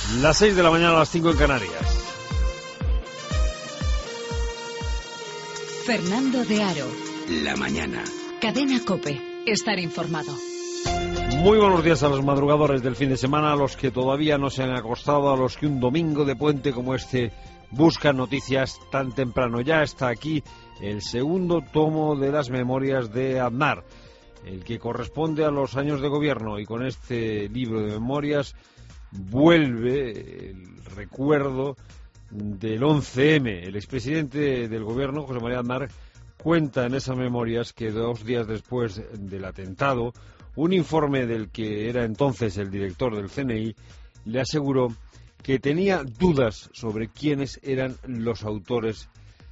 Las 6 de la mañana, a las 5 en Canarias. Fernando de Aro. La mañana. Cadena COPE. Estar informado. Muy buenos días a los madrugadores del fin de semana, a los que todavía no se han acostado, a los que un domingo de puente como este buscan noticias tan temprano. Ya está aquí el segundo tomo de las memorias de Aznar, el que corresponde a los años de gobierno, y con este libro de memorias vuelve el recuerdo del 11M. El expresidente del gobierno, José María Aznar, cuenta en esas memorias que 2 días después del atentado, un informe del que era entonces el director del CNI le aseguró que tenía dudas sobre quiénes eran los autores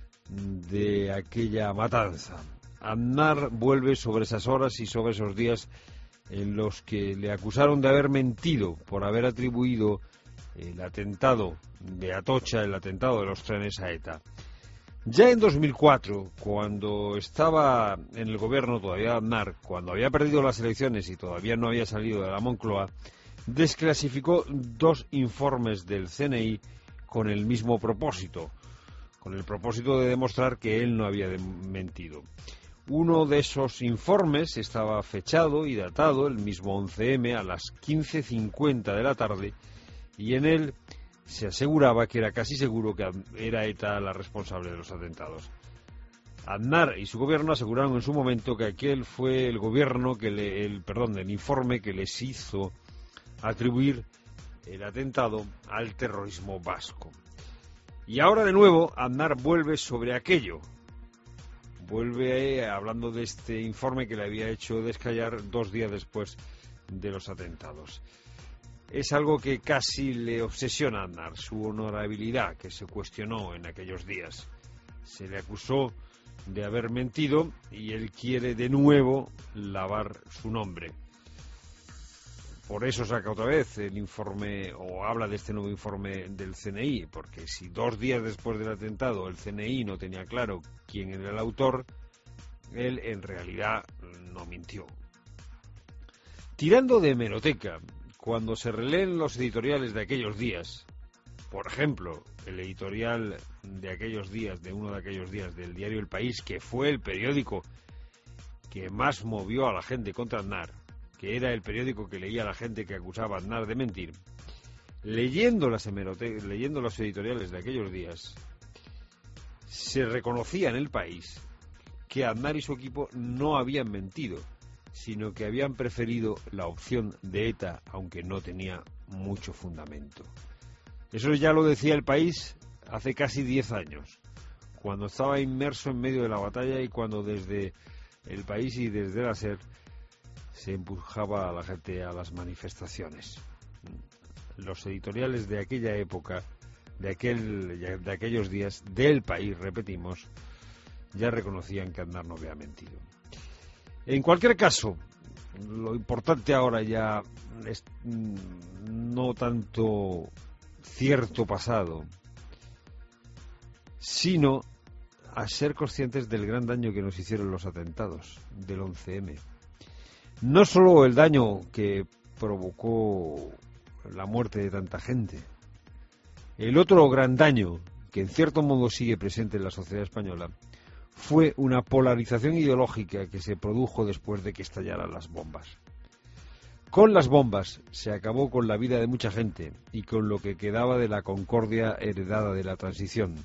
de aquella matanza. Aznar vuelve sobre esas horas y sobre esos días en los que le acusaron de haber mentido por haber atribuido el atentado de Atocha, el atentado de los trenes, a ETA. Ya en 2004, cuando estaba en el gobierno todavía Aznar, cuando había perdido las elecciones y todavía no había salido de la Moncloa, desclasificó 2 informes del CNI con el mismo propósito, con el propósito de demostrar que él no había mentido. Uno de esos informes estaba fechado y datado el mismo 11M a las 15:50 de la tarde, y en él se aseguraba que era casi seguro que era ETA la responsable de los atentados. Aznar y su gobierno aseguraron en su momento que aquel fue el gobierno el informe que les hizo atribuir el atentado al terrorismo vasco. Y ahora de nuevo Aznar vuelve sobre aquello. Vuelve hablando de este informe que le había hecho descallar 2 días después de los atentados. Es algo que casi le obsesiona a Aznar, su honorabilidad, que se cuestionó en aquellos días. Se le acusó de haber mentido y él quiere de nuevo lavar su nombre. Por eso saca otra vez el informe, o habla de este nuevo informe del CNI, porque si 2 días después del atentado el CNI no tenía claro quién era el autor, él en realidad no mintió. Tirando de hemeroteca, cuando se releen los editoriales de aquellos días, por ejemplo, el editorial de aquellos días, de uno de aquellos días del diario El País, que fue el periódico que más movió a la gente contra Aznar, que era el periódico que leía a la gente que acusaba a Aznar de mentir, leyendo los editoriales de aquellos días, se reconocía en El País que Aznar y su equipo no habían mentido, sino que habían preferido la opción de ETA, aunque no tenía mucho fundamento. Eso ya lo decía El País hace casi 10 años, cuando estaba inmerso en medio de la batalla y cuando desde El País y desde la SER se empujaba a la gente a las manifestaciones. Los editoriales de aquella época, de aquellos días, del País, repetimos, ya reconocían que Aznar no había mentido. En cualquier caso, lo importante ahora ya es no tanto cierto pasado, sino a ser conscientes del gran daño que nos hicieron los atentados del 11M. No solo el daño que provocó la muerte de tanta gente, el otro gran daño, que en cierto modo sigue presente en la sociedad española, fue una polarización ideológica que se produjo después de que estallaran las bombas. Con las bombas se acabó con la vida de mucha gente y con lo que quedaba de la concordia heredada de la transición.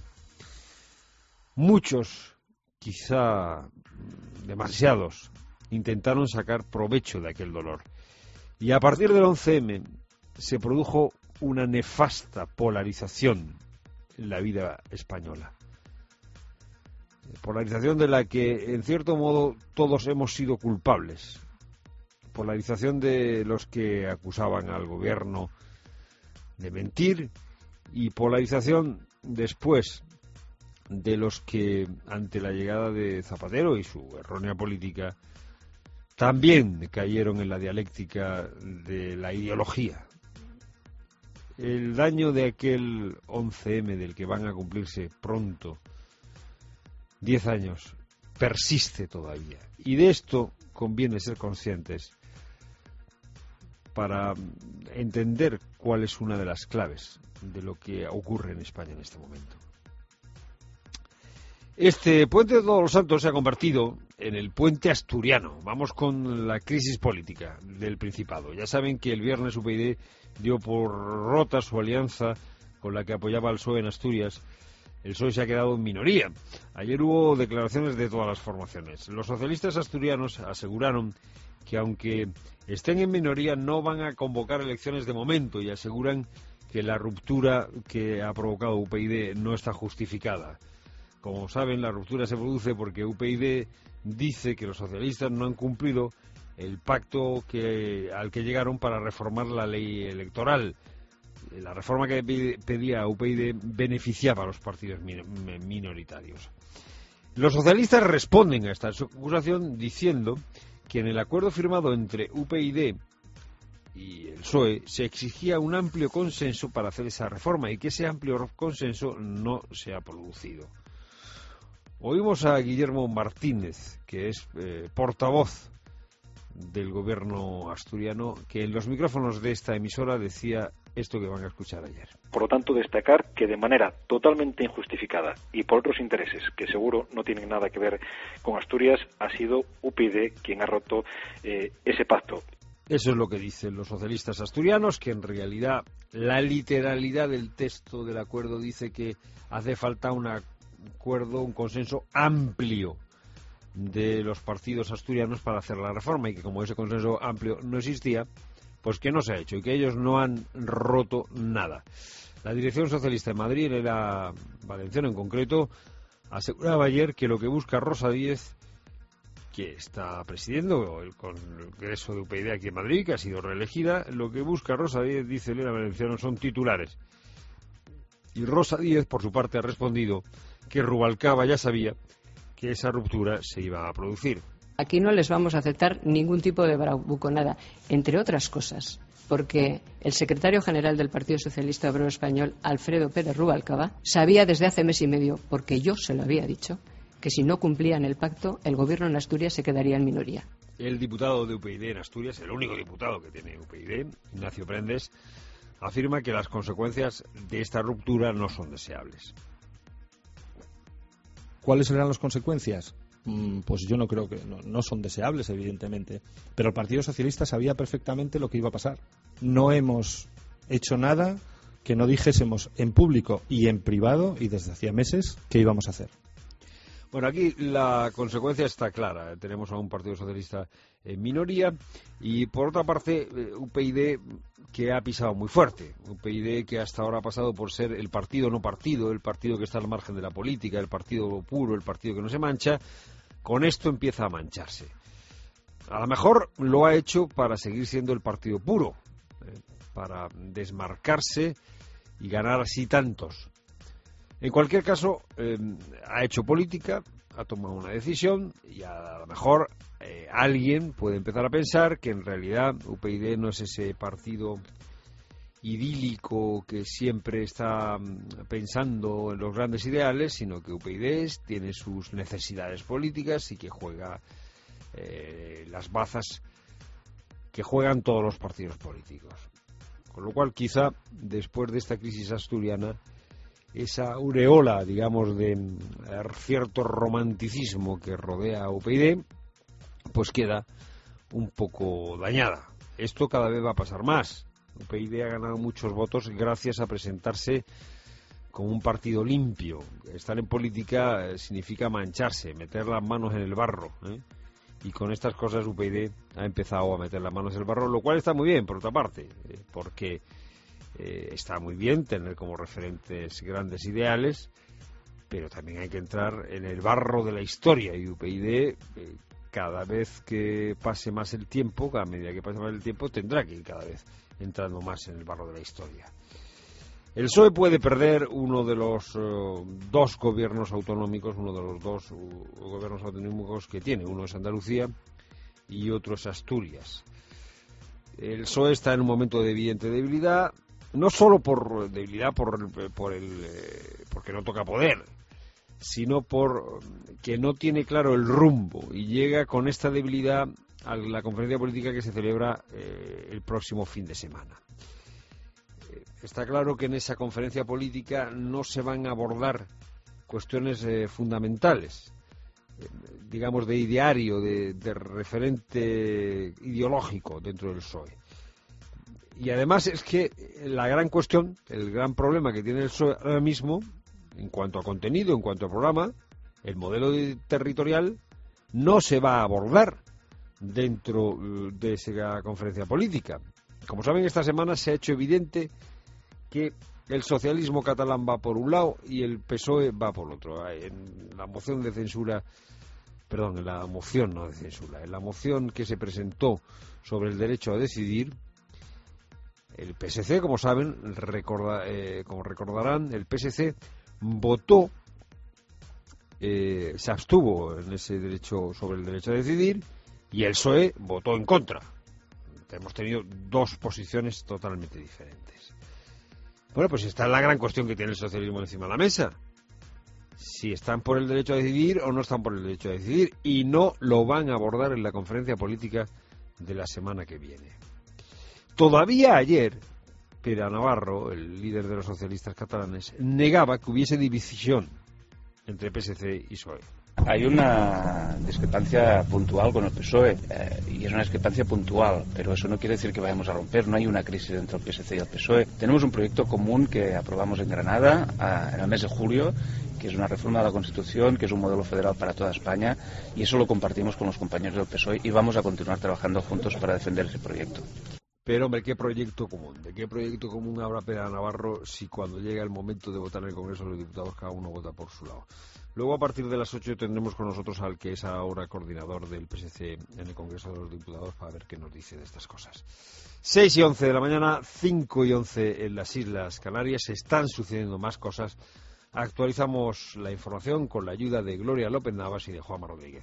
Muchos, quizá demasiados, intentaron sacar provecho de aquel dolor. Y a partir del 11M se produjo una nefasta polarización en la vida española. Polarización de la que, en cierto modo, todos hemos sido culpables. Polarización de los que acusaban al gobierno de mentir y polarización después de los que, ante la llegada de Zapatero y su errónea política, también cayeron en la dialéctica de la ideología. El daño de aquel 11M, del que van a cumplirse pronto 10 años, persiste todavía. Y de esto conviene ser conscientes para entender cuál es una de las claves de lo que ocurre en España en este momento. Este puente de Todos los Santos se ha convertido en el puente asturiano. Vamos con la crisis política del Principado. Ya saben que el viernes UPyD dio por rota su alianza con la que apoyaba al PSOE en Asturias. El PSOE se ha quedado en minoría. Ayer hubo declaraciones de todas las formaciones. Los socialistas asturianos aseguraron que aunque estén en minoría no van a convocar elecciones de momento y aseguran que la ruptura que ha provocado UPyD no está justificada. Como saben, la ruptura se produce porque UPyD dice que los socialistas no han cumplido el pacto al que llegaron para reformar la ley electoral. La reforma que pedía UPyD beneficiaba a los partidos minoritarios. Los socialistas responden a esta acusación diciendo que en el acuerdo firmado entre UPyD y el PSOE se exigía un amplio consenso para hacer esa reforma y que ese amplio consenso no se ha producido. Oímos a Guillermo Martínez, que es portavoz del gobierno asturiano, que en los micrófonos de esta emisora decía esto que van a escuchar ayer. Por lo tanto, destacar que de manera totalmente injustificada y por otros intereses que seguro no tienen nada que ver con Asturias, ha sido UPyD quien ha roto ese pacto. Eso es lo que dicen los socialistas asturianos, que en realidad la literalidad del texto del acuerdo dice que hace falta un consenso amplio de los partidos asturianos para hacer la reforma y que como ese consenso amplio no existía, pues que no se ha hecho y que ellos no han roto nada. La dirección socialista de Madrid, en la valenciana en concreto, aseguraba ayer que lo que busca Rosa Díez, que está presidiendo el Congreso de UPyD aquí en Madrid, que ha sido reelegida, lo que busca Rosa Díez, dice Elena Valenciano, son titulares. Y Rosa Díez, por su parte, ha respondido que Rubalcaba ya sabía que esa ruptura se iba a producir. Aquí no les vamos a aceptar ningún tipo de bravuconada, entre otras cosas, porque el secretario general del Partido Socialista Obrero Español, Alfredo Pérez Rubalcaba, sabía desde hace mes y medio, porque yo se lo había dicho, que si no cumplían el pacto, el gobierno en Asturias se quedaría en minoría. El diputado de UPyD en Asturias, el único diputado que tiene UPyD, Ignacio Prendes, afirma que las consecuencias de esta ruptura no son deseables. ¿Cuáles serán las consecuencias? Pues yo no creo que no son deseables, evidentemente. Pero el Partido Socialista sabía perfectamente lo que iba a pasar. No hemos hecho nada que no dijésemos en público y en privado, y desde hacía meses, que íbamos a hacer. Bueno, aquí la consecuencia está clara. Tenemos a un Partido Socialista en minoría y, por otra parte, UPyD que ha pisado muy fuerte. UPyD que hasta ahora ha pasado por ser el partido no partido, el partido que está al margen de la política, el partido puro, el partido que no se mancha. Con esto empieza a mancharse. A lo mejor lo ha hecho para seguir siendo el partido puro, para desmarcarse y ganar así tantos. En cualquier caso, ha hecho política, ha tomado una decisión y a lo mejor alguien puede empezar a pensar que en realidad UPyD no es ese partido idílico que siempre está pensando en los grandes ideales, sino que UPyD tiene sus necesidades políticas y que juega las bazas que juegan todos los partidos políticos. Con lo cual, quizá, después de esta crisis asturiana, esa aureola, digamos, de cierto romanticismo que rodea a UPyD, pues queda un poco dañada. Esto cada vez va a pasar más. UPyD ha ganado muchos votos gracias a presentarse como un partido limpio. Estar en política significa mancharse, meter las manos en el barro, y con estas cosas UPyD ha empezado a meter las manos en el barro, lo cual está muy bien, por otra parte, porque está muy bien tener como referentes grandes ideales, pero también hay que entrar en el barro de la historia, y UPyD cada vez que pase más el tiempo, cada medida que pase más el tiempo, tendrá que ir cada vez entrando más en el barro de la historia. El PSOE puede perder uno de los dos gobiernos autonómicos, uno de los dos gobiernos autonómicos que tiene. Uno es Andalucía y otro es Asturias. El PSOE está en un momento de evidente debilidad, no solo por debilidad porque no toca poder, sino por que no tiene claro el rumbo y llega con esta debilidad a la conferencia política que se celebra el próximo fin de semana. Está claro que en esa conferencia política no se van a abordar cuestiones fundamentales, digamos de ideario, de referente ideológico dentro del PSOE. Y además es que la gran cuestión, el gran problema que tiene el PSOE ahora mismo, en cuanto a contenido, en cuanto a programa, el modelo territorial no se va a abordar dentro de esa conferencia política. Como saben, esta semana se ha hecho evidente que el socialismo catalán va por un lado y el PSOE va por otro. En la moción de censura, perdón, en la moción no de censura, en la moción que se presentó sobre el derecho a decidir, el PSC, como saben, como recordarán, el PSC votó, se abstuvo en ese derecho sobre el derecho a decidir y el PSOE votó en contra. Hemos tenido dos posiciones totalmente diferentes. Bueno, pues esta es la gran cuestión que tiene el socialismo encima de la mesa. Si están por el derecho a decidir o no están por el derecho a decidir, y no lo van a abordar en la conferencia política de la semana que viene. Todavía ayer, Pere Navarro, el líder de los socialistas catalanes, negaba que hubiese división entre PSC y PSOE. Hay una discrepancia puntual con el PSOE y es una discrepancia puntual, pero eso no quiere decir que vayamos a romper. No hay una crisis entre el PSC y el PSOE. Tenemos un proyecto común que aprobamos en Granada en el mes de julio, que es una reforma de la Constitución, que es un modelo federal para toda España, y eso lo compartimos con los compañeros del PSOE y vamos a continuar trabajando juntos para defender ese proyecto. Pero, hombre, ¿qué proyecto común? ¿De qué proyecto común habrá Pere Navarro si cuando llega el momento de votar en el Congreso de los Diputados cada uno vota por su lado? Luego, a partir de las 8, tendremos con nosotros al que es ahora coordinador del PSC en el Congreso de los Diputados para ver qué nos dice de estas cosas. 6 y 11 de la mañana, 5 y 11 en las Islas Canarias. Están sucediendo más cosas. Actualizamos la información con la ayuda de Gloria López Navas y de Juanma Rodríguez.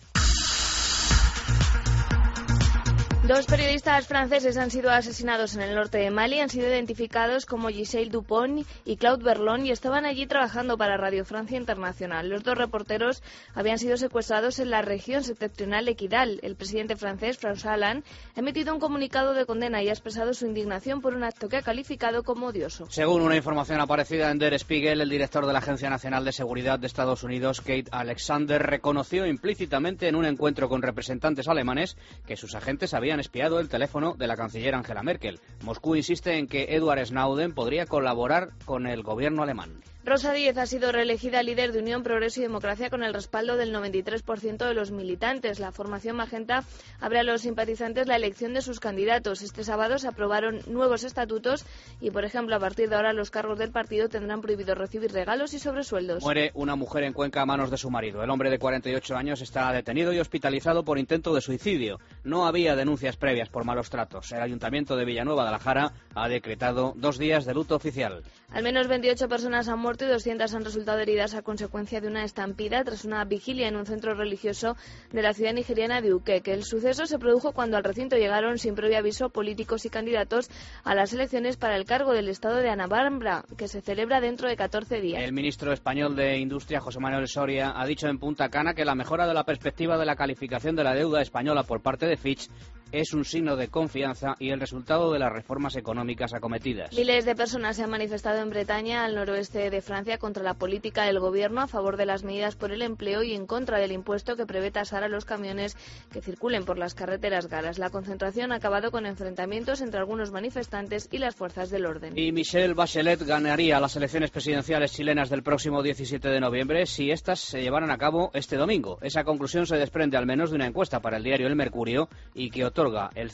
Dos periodistas franceses han sido asesinados en el norte de Mali, han sido identificados como Gisèle Dupont y Claude Berlon y estaban allí trabajando para Radio Francia Internacional. Los dos reporteros habían sido secuestrados en la región septentrional de Kidal. El presidente francés, François Hollande, ha emitido un comunicado de condena y ha expresado su indignación por un acto que ha calificado como odioso. Según una información aparecida en Der Spiegel, el director de la Agencia Nacional de Seguridad de Estados Unidos, Keith Alexander, reconoció implícitamente en un encuentro con representantes alemanes que sus agentes habían espiado el teléfono de la canciller Angela Merkel. Moscú insiste en que Edward Snowden podría colaborar con el gobierno alemán. Rosa Díez ha sido reelegida líder de Unión, Progreso y Democracia con el respaldo del 93% de los militantes. La formación magenta abre a los simpatizantes la elección de sus candidatos. Este sábado se aprobaron nuevos estatutos y, por ejemplo, a partir de ahora los cargos del partido tendrán prohibido recibir regalos y sobresueldos. Muere una mujer en Cuenca a manos de su marido. El hombre de 48 años está detenido y hospitalizado por intento de suicidio. No había denuncias previas por malos tratos. El Ayuntamiento de Villanueva de la Jara ha decretado 2 días de luto oficial. Al menos 28 personas han muerto y 200 han resultado heridas a consecuencia de una estampida tras una vigilia en un centro religioso de la ciudad nigeriana de Ukeke. El suceso se produjo cuando al recinto llegaron sin previo aviso políticos y candidatos a las elecciones para el cargo del estado de Anambra, que se celebra dentro de 14 días. El ministro español de Industria, José Manuel Soria, ha dicho en Punta Cana que la mejora de la perspectiva de la calificación de la deuda española por parte de Fitch es un signo de confianza y el resultado de las reformas económicas acometidas. Miles de personas se han manifestado en Bretaña, al noroeste de Francia, contra la política del gobierno, a favor de las medidas por el empleo y en contra del impuesto que prevé tasar a los camiones que circulen por las carreteras galas. La concentración ha acabado con enfrentamientos entre algunos manifestantes y las fuerzas del orden. Y Michelle Bachelet ganaría las elecciones presidenciales chilenas del próximo 17 de noviembre si éstas se llevaran a cabo este domingo. Esa conclusión se desprende al menos de una encuesta para el diario El Mercurio y que otorga el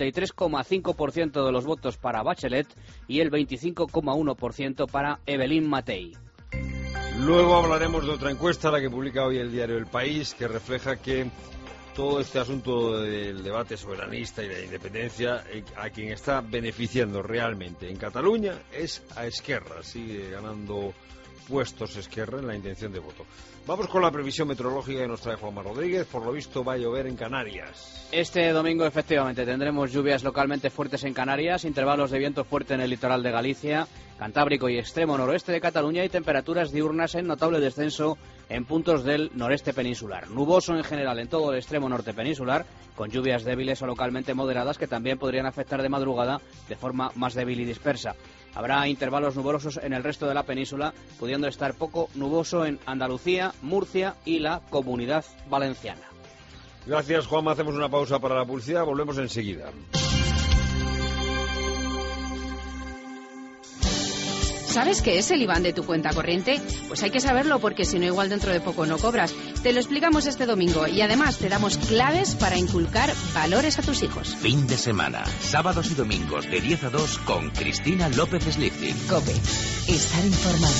53,5% de los votos para Bachelet y el 25,1% para Evelyn Matei. Luego hablaremos de otra encuesta, la que publica hoy el diario El País, que refleja que todo este asunto del debate soberanista y de la independencia, a quien está beneficiando realmente en Cataluña es a Esquerra. Sigue ganando puestos Esquerra en la intención de voto. Vamos con la previsión meteorológica que nos trae Juanma Rodríguez. Por lo visto va a llover en Canarias. Este domingo efectivamente tendremos lluvias localmente fuertes en Canarias, intervalos de viento fuerte en el litoral de Galicia, Cantábrico y extremo noroeste de Cataluña y temperaturas diurnas en notable descenso en puntos del noreste peninsular. Nuboso en general en todo el extremo norte peninsular, con lluvias débiles o localmente moderadas que también podrían afectar de madrugada de forma más débil y dispersa. Habrá intervalos nubosos en el resto de la península, pudiendo estar poco nuboso en Andalucía, Murcia y la Comunidad Valenciana. Gracias, Juanma. Hacemos una pausa para la publicidad. Volvemos enseguida. ¿Sabes qué es el IBAN de tu cuenta corriente? Pues hay que saberlo porque si no igual dentro de poco no cobras. Te lo explicamos este domingo y además te damos claves para inculcar valores a tus hijos. Fin de semana, sábados y domingos de 10 a 2 con Cristina López Slifting. COPE. Estar informado.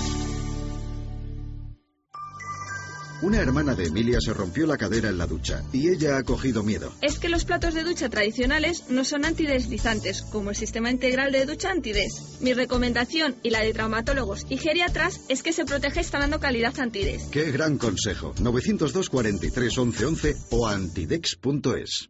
Una hermana de Emilia se rompió la cadera en la ducha y ella ha cogido miedo. Es que los platos de ducha tradicionales no son antideslizantes, como el sistema integral de ducha Antides. Mi recomendación y la de traumatólogos y geriatras es que se proteja instalando calidad Antides. ¡Qué gran consejo! 902 43 11 11 o antidex.es.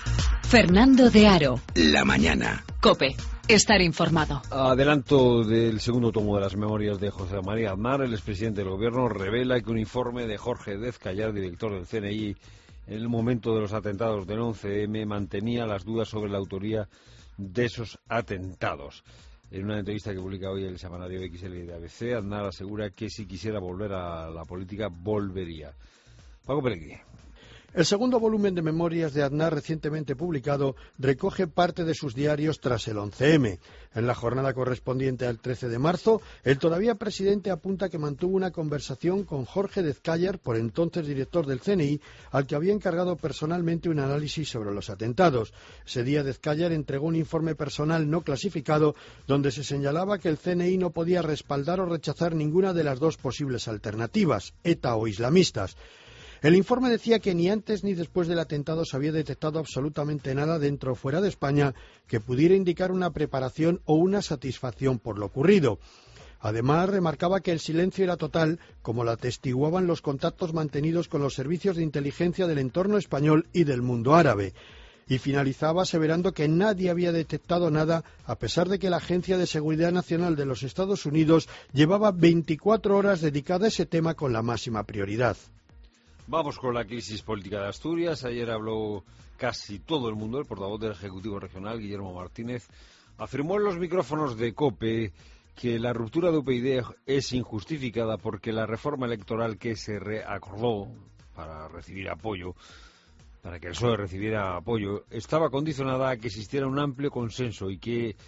Fernando de Aro. La mañana. COPE. Estar informado. Adelanto del segundo tomo de las memorias de José María Aznar. El expresidente del Gobierno revela que un informe de Jorge Dezcayar, director del CNI, en el momento de los atentados del 11M, mantenía las dudas sobre la autoría de esos atentados. En una entrevista que publica hoy el semanario XL de ABC, Aznar asegura que si quisiera volver a la política, volvería. Paco Pelegrí. El segundo volumen de memorias de Aznar, recientemente publicado, recoge parte de sus diarios tras el 11M. En la jornada correspondiente al 13 de marzo, el todavía presidente apunta que mantuvo una conversación con Jorge Dezcayar, por entonces director del CNI, al que había encargado personalmente un análisis sobre los atentados. Ese día Dezcayar entregó un informe personal no clasificado donde se señalaba que el CNI no podía respaldar o rechazar ninguna de las dos posibles alternativas, ETA o islamistas. El informe decía que ni antes ni después del atentado se había detectado absolutamente nada dentro o fuera de España que pudiera indicar una preparación o una satisfacción por lo ocurrido. Además, remarcaba que el silencio era total, como lo atestiguaban los contactos mantenidos con los servicios de inteligencia del entorno español y del mundo árabe. Y finalizaba aseverando que nadie había detectado nada, a pesar de que la Agencia de Seguridad Nacional de los Estados Unidos llevaba 24 horas dedicada a ese tema con la máxima prioridad. Vamos con la crisis política de Asturias. Ayer habló casi todo el mundo. El portavoz del Ejecutivo Regional, Guillermo Martínez, afirmó en los micrófonos de COPE que la ruptura de UPyD es injustificada porque la reforma electoral que se acordó para recibir apoyo, para que el PSOE recibiera apoyo, estaba condicionada a que existiera un amplio consenso y que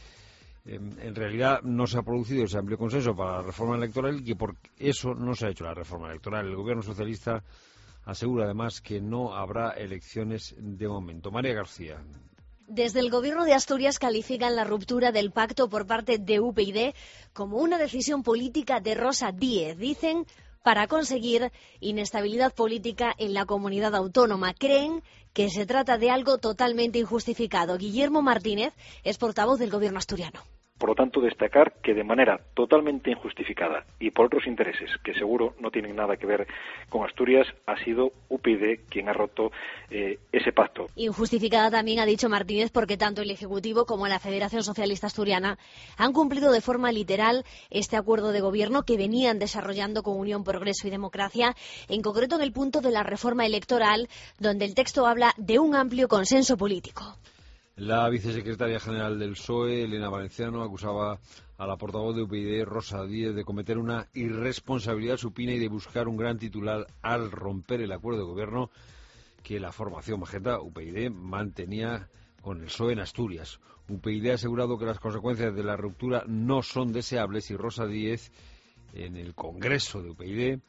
en realidad no se ha producido ese amplio consenso para la reforma electoral y que por eso no se ha hecho la reforma electoral. El gobierno socialista asegura además que no habrá elecciones de momento. María García. Desde el Gobierno de Asturias califican la ruptura del pacto por parte de UPyD como una decisión política de Rosa Díez. Dicen, para conseguir inestabilidad política en la comunidad autónoma. Creen que se trata de algo totalmente injustificado. Guillermo Martínez es portavoz del Gobierno asturiano. Por lo tanto, destacar que de manera totalmente injustificada y por otros intereses que seguro no tienen nada que ver con Asturias, ha sido UPyD quien ha roto ese pacto. Injustificada también ha dicho Martínez porque tanto el Ejecutivo como la Federación Socialista Asturiana han cumplido de forma literal este acuerdo de gobierno que venían desarrollando con Unión, Progreso y Democracia, en concreto en el punto de la reforma electoral, donde el texto habla de un amplio consenso político. La vicesecretaria general del PSOE, Elena Valenciano, acusaba a la portavoz de UPyD, Rosa Díez, de cometer una irresponsabilidad supina y de buscar un gran titular al romper el acuerdo de gobierno que la formación magenta UPyD mantenía con el PSOE en Asturias. UPyD ha asegurado que las consecuencias de la ruptura no son deseables y Rosa Díez, en el Congreso de UPyD,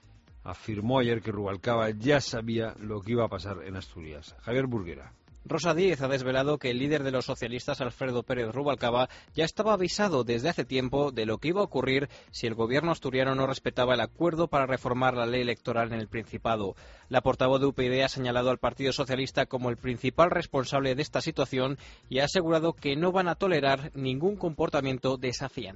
afirmó ayer que Rubalcaba ya sabía lo que iba a pasar en Asturias. Javier Burguera. Rosa Díez ha desvelado que el líder de los socialistas, Alfredo Pérez Rubalcaba, ya estaba avisado desde hace tiempo de lo que iba a ocurrir si el gobierno asturiano no respetaba el acuerdo para reformar la ley electoral en el Principado. La portavoz de UPyD ha señalado al Partido Socialista como el principal responsable de esta situación y ha asegurado que no van a tolerar ningún comportamiento desafiante.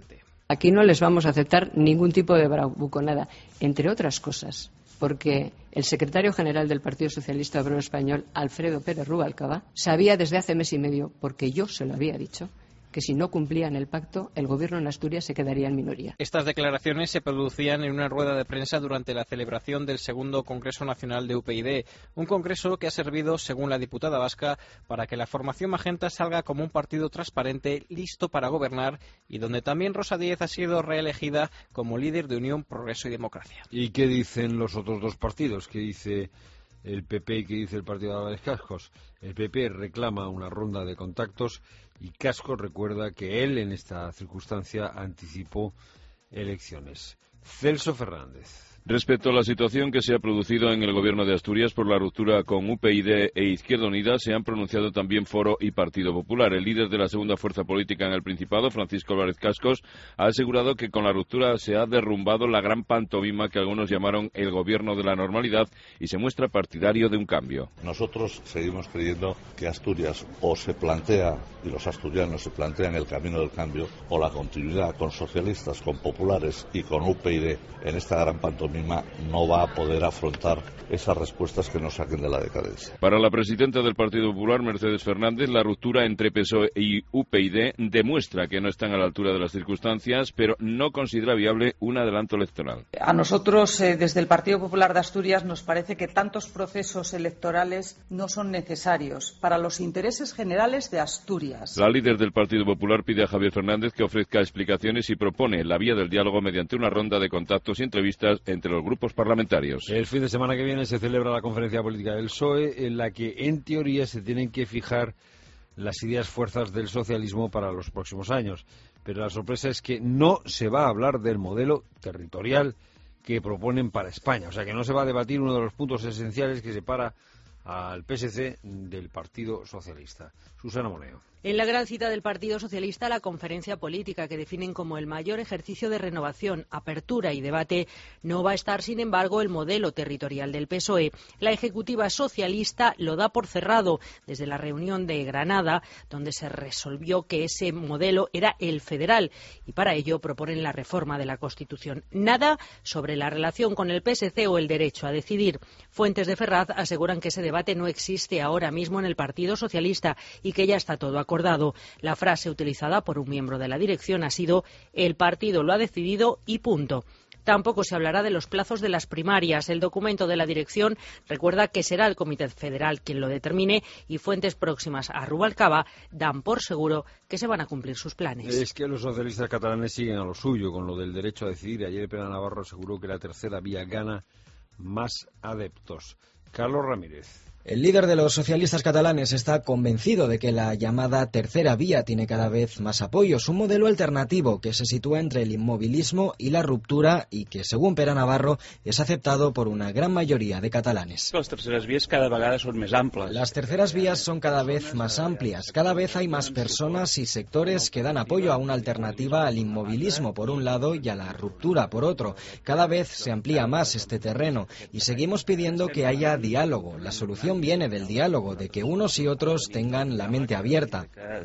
Aquí no les vamos a aceptar ningún tipo de bravuconada, entre otras cosas, porque el secretario general del Partido Socialista Obrero Español, Alfredo Pérez Rubalcaba, sabía desde hace mes y medio, porque yo se lo había dicho, que si no cumplían el pacto, el gobierno en Asturias se quedaría en minoría. Estas declaraciones se producían en una rueda de prensa durante la celebración del segundo Congreso Nacional de UPyD, un congreso que ha servido, según la diputada vasca, para que la formación magenta salga como un partido transparente, listo para gobernar, y donde también Rosa Díez ha sido reelegida como líder de Unión, Progreso y Democracia. ¿Y qué dicen los otros dos partidos? ¿Qué dice el PP y qué dice el partido de Álvarez Cascos? El PP reclama una ronda de contactos y Cascos recuerda que él en esta circunstancia anticipó elecciones. Celso Fernández. Respecto a la situación que se ha producido en el gobierno de Asturias por la ruptura con UPyD e Izquierda Unida, se han pronunciado también Foro y Partido Popular. El líder de la segunda fuerza política en el Principado, Francisco Álvarez Cascos, ha asegurado que con la ruptura se ha derrumbado la gran pantomima que algunos llamaron el gobierno de la normalidad y se muestra partidario de un cambio. Nosotros seguimos creyendo que Asturias o se plantea, y los asturianos se plantean el camino del cambio, o la continuidad con socialistas, con populares y con UPyD en esta gran pantomima no va a poder afrontar esas respuestas que nos saquen de la decadencia. Para la presidenta del Partido Popular, Mercedes Fernández, la ruptura entre PSOE y UPyD demuestra que no están a la altura de las circunstancias, pero no considera viable un adelanto electoral. A nosotros, desde el Partido Popular de Asturias, nos parece que tantos procesos electorales no son necesarios para los intereses generales de Asturias. La líder del Partido Popular pide a Javier Fernández que ofrezca explicaciones y propone la vía del diálogo mediante una ronda de contactos y entrevistas entre los grupos parlamentarios. El fin de semana que viene se celebra la conferencia política del PSOE, en la que en teoría se tienen que fijar las ideas fuerzas del socialismo para los próximos años. Pero la sorpresa es que no se va a hablar del modelo territorial que proponen para España. O sea que no se va a debatir uno de los puntos esenciales que separa al PSC del Partido Socialista. Susana Moneo. En la gran cita del Partido Socialista, la conferencia política que definen como el mayor ejercicio de renovación, apertura y debate, no va a estar, sin embargo, el modelo territorial del PSOE. La ejecutiva socialista lo da por cerrado desde la reunión de Granada, donde se resolvió que ese modelo era el federal y para ello proponen la reforma de la Constitución. Nada sobre la relación con el PSC o el derecho a decidir. Fuentes de Ferraz aseguran que ese debate no existe ahora mismo en el Partido Socialista y que ya está todo acordado. La frase utilizada por un miembro de la dirección ha sido «el partido lo ha decidido y punto». Tampoco se hablará de los plazos de las primarias. El documento de la dirección recuerda que será el Comité Federal quien lo determine y fuentes próximas a Rubalcaba dan por seguro que se van a cumplir sus planes. Es que los socialistas catalanes siguen a lo suyo con lo del derecho a decidir. Ayer Pera Navarro aseguró que la tercera vía gana más adeptos. Carlos Ramírez. El líder de los socialistas catalanes está convencido de que la llamada tercera vía tiene cada vez más apoyos, un modelo alternativo que se sitúa entre el inmovilismo y la ruptura y que, según Pere Navarro, es aceptado por una gran mayoría de catalanes. Las terceras vías cada vez son más amplias. Las terceras vías son cada vez más amplias, cada vez hay más personas y sectores que dan apoyo a una alternativa al inmovilismo por un lado y a la ruptura por otro. Cada vez se amplía más este terreno y seguimos pidiendo que haya diálogo. La solución viene del diálogo, de que unos y otros tengan la mente abierta.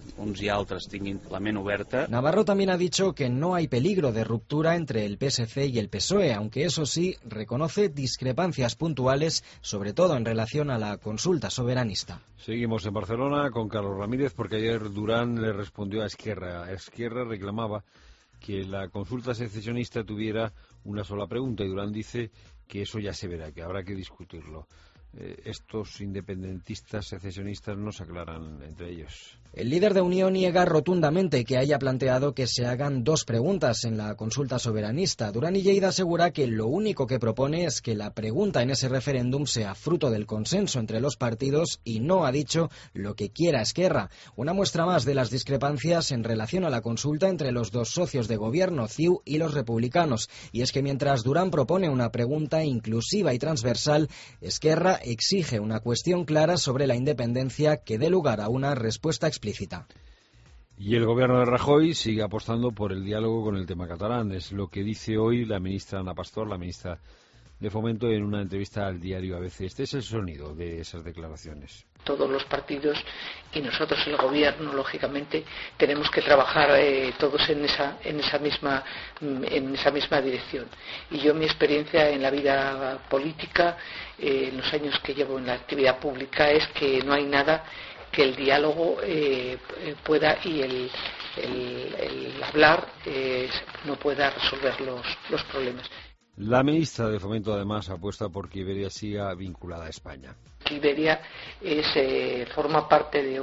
Navarro también ha dicho que no hay peligro de ruptura entre el PSC y el PSOE, aunque eso sí, reconoce discrepancias puntuales, sobre todo en relación a la consulta soberanista. Seguimos en Barcelona con Carlos Ramírez, porque ayer Durán le respondió a Esquerra. Esquerra reclamaba que la consulta secesionista tuviera una sola pregunta y Durán dice que eso ya se verá, que habrá que discutirlo. Estos independentistas secesionistas no se aclaran entre ellos. El líder de Unión niega rotundamente que haya planteado que se hagan dos preguntas en la consulta soberanista. Durán y Lleida asegura que lo único que propone es que la pregunta en ese referéndum sea fruto del consenso entre los partidos y no ha dicho lo que quiera Esquerra. Una muestra más de las discrepancias en relación a la consulta entre los dos socios de gobierno, CiU y los republicanos. Y es que mientras Durán propone una pregunta inclusiva y transversal, Esquerra exige una cuestión clara sobre la independencia que dé lugar a una respuesta explícita. Y el gobierno de Rajoy sigue apostando por el diálogo con el tema catalán. Es lo que dice hoy la ministra Ana Pastor, la ministra de Fomento en una entrevista al diario ABC. Este es el sonido de esas declaraciones. Todos los partidos y nosotros el gobierno, lógicamente, tenemos que trabajar todos en esa misma dirección. Y yo, mi experiencia en la vida política, en los años que llevo en la actividad pública, es que no hay nada que el diálogo pueda y el hablar no pueda resolver los problemas. La ministra de Fomento, además, apuesta por que Iberia siga vinculada a España. Iberia forma parte de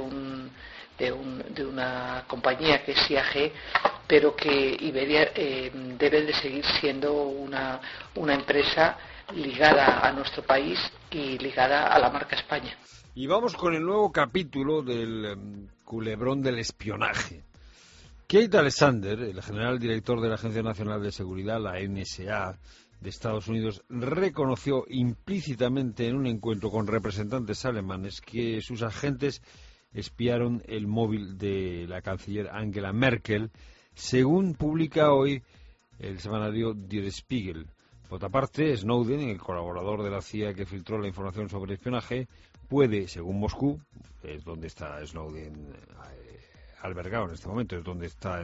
una compañía que es IAG, pero que Iberia debe de seguir siendo una empresa ligada a nuestro país y ligada a la marca España. Y vamos con el nuevo capítulo del culebrón del espionaje. Keith Alexander, el general director de la Agencia Nacional de Seguridad, la NSA, de Estados Unidos, reconoció implícitamente en un encuentro con representantes alemanes que sus agentes espiaron el móvil de la canciller Angela Merkel, según publica hoy el semanario Der Spiegel. Por otra parte, Snowden, el colaborador de la CIA que filtró la información sobre espionaje, puede, según Moscú, es donde está Snowden albergado en este momento, es donde está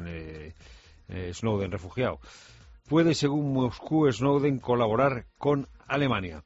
Snowden refugiado, puede, según Moscú, Snowden colaborar con Alemania.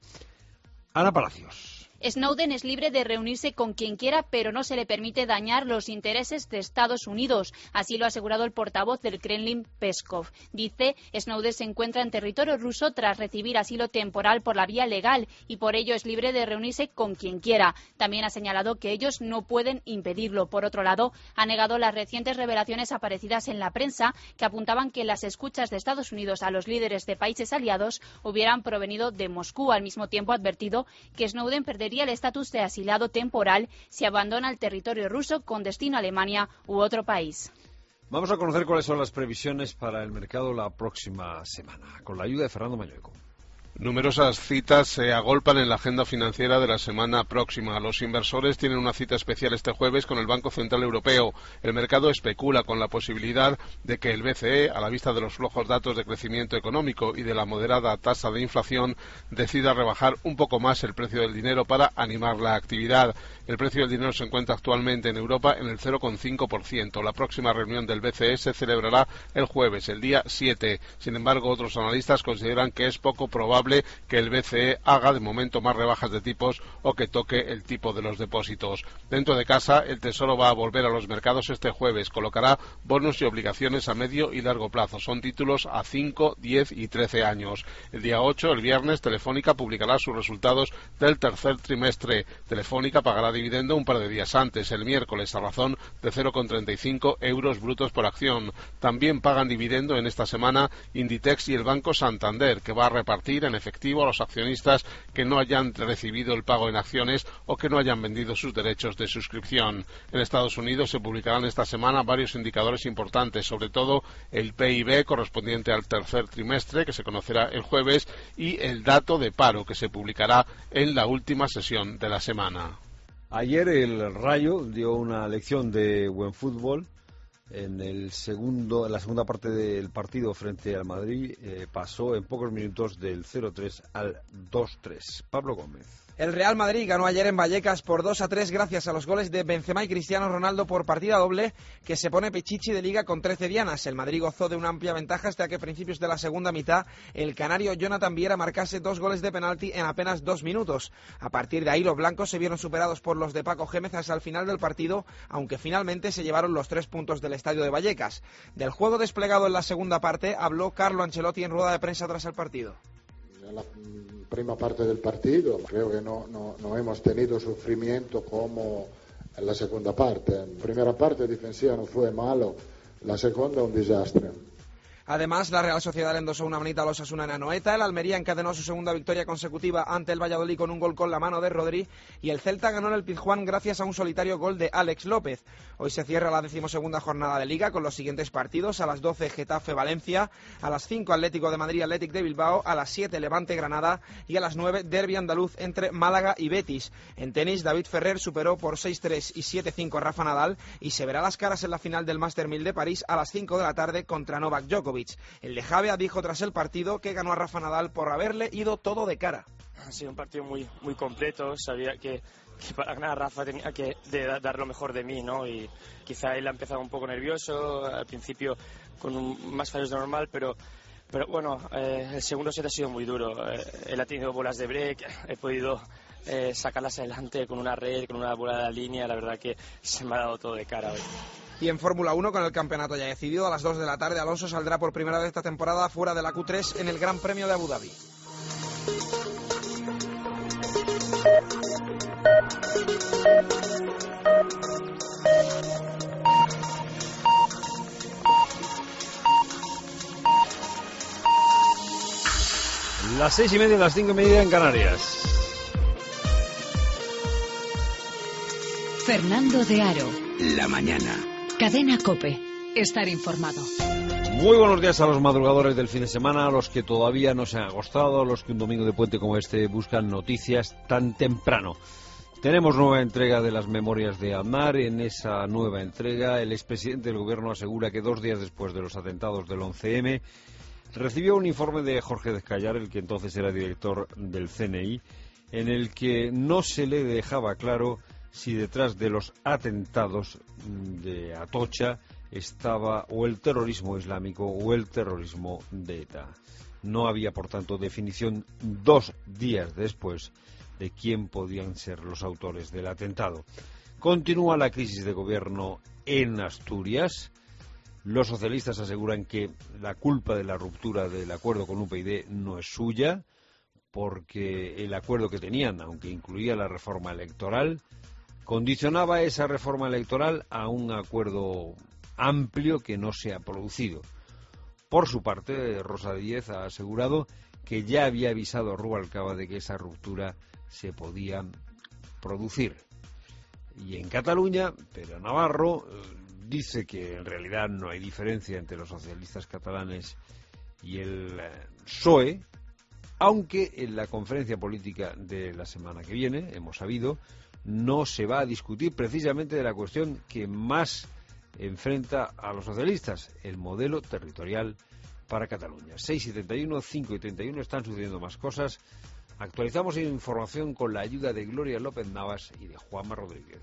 Ana Palacios. Snowden es libre de reunirse con quien quiera, pero no se le permite dañar los intereses de Estados Unidos. Así lo ha asegurado el portavoz del Kremlin, Peskov. Dice, Snowden se encuentra en territorio ruso tras recibir asilo temporal por la vía legal y por ello es libre de reunirse con quien quiera. También ha señalado que ellos no pueden impedirlo. Por otro lado, ha negado las recientes revelaciones aparecidas en la prensa que apuntaban que las escuchas de Estados Unidos a los líderes de países aliados hubieran provenido de Moscú. Al mismo tiempo ha advertido que Snowden perdería el estatus de asilado temporal si abandona el territorio ruso con destino a Alemania u otro país. Vamos a conocer cuáles son las previsiones para el mercado la próxima semana, con la ayuda de Fernando Mañueco. Numerosas citas se agolpan en la agenda financiera de la semana próxima. Los inversores tienen una cita especial este jueves con el Banco Central Europeo. El mercado especula con la posibilidad de que el BCE, a la vista de los flojos datos de crecimiento económico y de la moderada tasa de inflación, decida rebajar un poco más el precio del dinero para animar la actividad. El precio del dinero se encuentra actualmente en Europa en el 0,5%. La próxima reunión del BCE se celebrará el jueves, el día 7. Sin embargo, otros analistas consideran que es poco probable que el BCE haga de momento más rebajas de tipos o que toque el tipo de los depósitos. Dentro de casa, el Tesoro va a volver a los mercados este jueves. Colocará bonos y obligaciones a medio y largo plazo. Son títulos a 5, 10 y 13 años. El día 8, el viernes, Telefónica publicará sus resultados del tercer trimestre. Telefónica pagará dividendo un par de días antes, el miércoles, a razón de 0,35 euros brutos por acción. También pagan dividendo en esta semana Inditex y el Banco Santander, que va a repartir en efectivo a los accionistas que no hayan recibido el pago en acciones o que no hayan vendido sus derechos de suscripción. En Estados Unidos se publicarán esta semana varios indicadores importantes, sobre todo el PIB correspondiente al tercer trimestre, que se conocerá el jueves, y el dato de paro, que se publicará en la última sesión de la semana. Ayer el Rayo dio una lección de buen fútbol. En la segunda parte del partido frente al Madrid pasó en pocos minutos del 0-3 al 2-3. Pablo Gómez. El Real Madrid ganó ayer en Vallecas por 2-3 gracias a los goles de Benzema y Cristiano Ronaldo por partida doble, que se pone Pichichi de Liga con 13 dianas. El Madrid gozó de una amplia ventaja hasta que a principios de la segunda mitad el canario Jonathan Viera marcase 2 goles de penalti en apenas 2 minutos. A partir de ahí los blancos se vieron superados por los de Paco Gémez hasta el final del partido, aunque finalmente se llevaron los 3 puntos del estadio de Vallecas. Del juego desplegado en la segunda parte habló Carlo Ancelotti en rueda de prensa tras el partido. En la prima parte del partido creo que no hemos tenido sufrimiento como en la segunda parte. En la primera parte defensiva no fue malo, la segunda un desastre. Además, la Real Sociedad le endosó una manita a los Osasuna en Anoeta, el Almería encadenó su segunda victoria consecutiva ante el Valladolid con un gol con la mano de Rodri y el Celta ganó en el Pizjuán gracias a un solitario gol de Alex López. Hoy se cierra la 12ª jornada de Liga con los siguientes partidos: a las 12 Getafe-Valencia, a las 5 Atlético de Madrid Athletic de Bilbao, a las 7 Levante-Granada y a las 9 Derbi andaluz entre Málaga y Betis. En tenis, David Ferrer superó por 6-3 y 7-5 a Rafa Nadal y se verá las caras en la final del Master 1000 de París a las 5 de la tarde contra Novak Djokovic. Djokovic. El de Javea dijo tras el partido que ganó a Rafa Nadal por haberle ido todo de cara. Ha sido un partido muy completo, sabía que para ganar a Rafa tenía que dar lo mejor de mí, ¿no? Y quizá él ha empezado un poco nervioso, al principio con más fallos de normal, pero bueno, el segundo set ha sido muy duro. Él ha tenido bolas de break, he podido sacarlas adelante con una red, con una bola de la línea, la verdad que se me ha dado todo de cara hoy. Y en Fórmula 1, con el campeonato ya decidido, a las 2 de la tarde, Alonso saldrá por primera vez esta temporada fuera de la Q3 en el Gran Premio de Abu Dhabi. Las 6:30 y las 5:30 en Canarias. Fernando de Aro. La mañana. Cadena COPE. Estar informado. Muy buenos días a los madrugadores del fin de semana, a los que todavía no se han acostado, a los que un domingo de puente como este buscan noticias tan temprano. Tenemos nueva entrega de las memorias de Aznar. En esa nueva entrega, el expresidente del Gobierno asegura que 2 días después de los atentados del 11M, recibió un informe de Jorge Descallar, el que entonces era director del CNI, en el que no se le dejaba claro si detrás de los atentados de Atocha estaba o el terrorismo islámico o el terrorismo de ETA. No había, por tanto, definición 2 días después de quién podían ser los autores del atentado. Continúa la crisis de gobierno en Asturias. Los socialistas aseguran que la culpa de la ruptura del acuerdo con UPyD no es suya, porque el acuerdo que tenían, aunque incluía la reforma electoral, condicionaba esa reforma electoral a un acuerdo amplio que no se ha producido. Por su parte, Rosa Díez ha asegurado que ya había avisado a Rubalcaba de que esa ruptura se podía producir. Y en Cataluña, Pere Navarro dice que en realidad no hay diferencia entre los socialistas catalanes y el PSOE, aunque en la conferencia política de la semana que viene, hemos sabido, no se va a discutir precisamente de la cuestión que más enfrenta a los socialistas, el modelo territorial para Cataluña. 6:71, 5:31, están sucediendo más cosas. Actualizamos información con la ayuda de Gloria López Navas y de Juanma Rodríguez.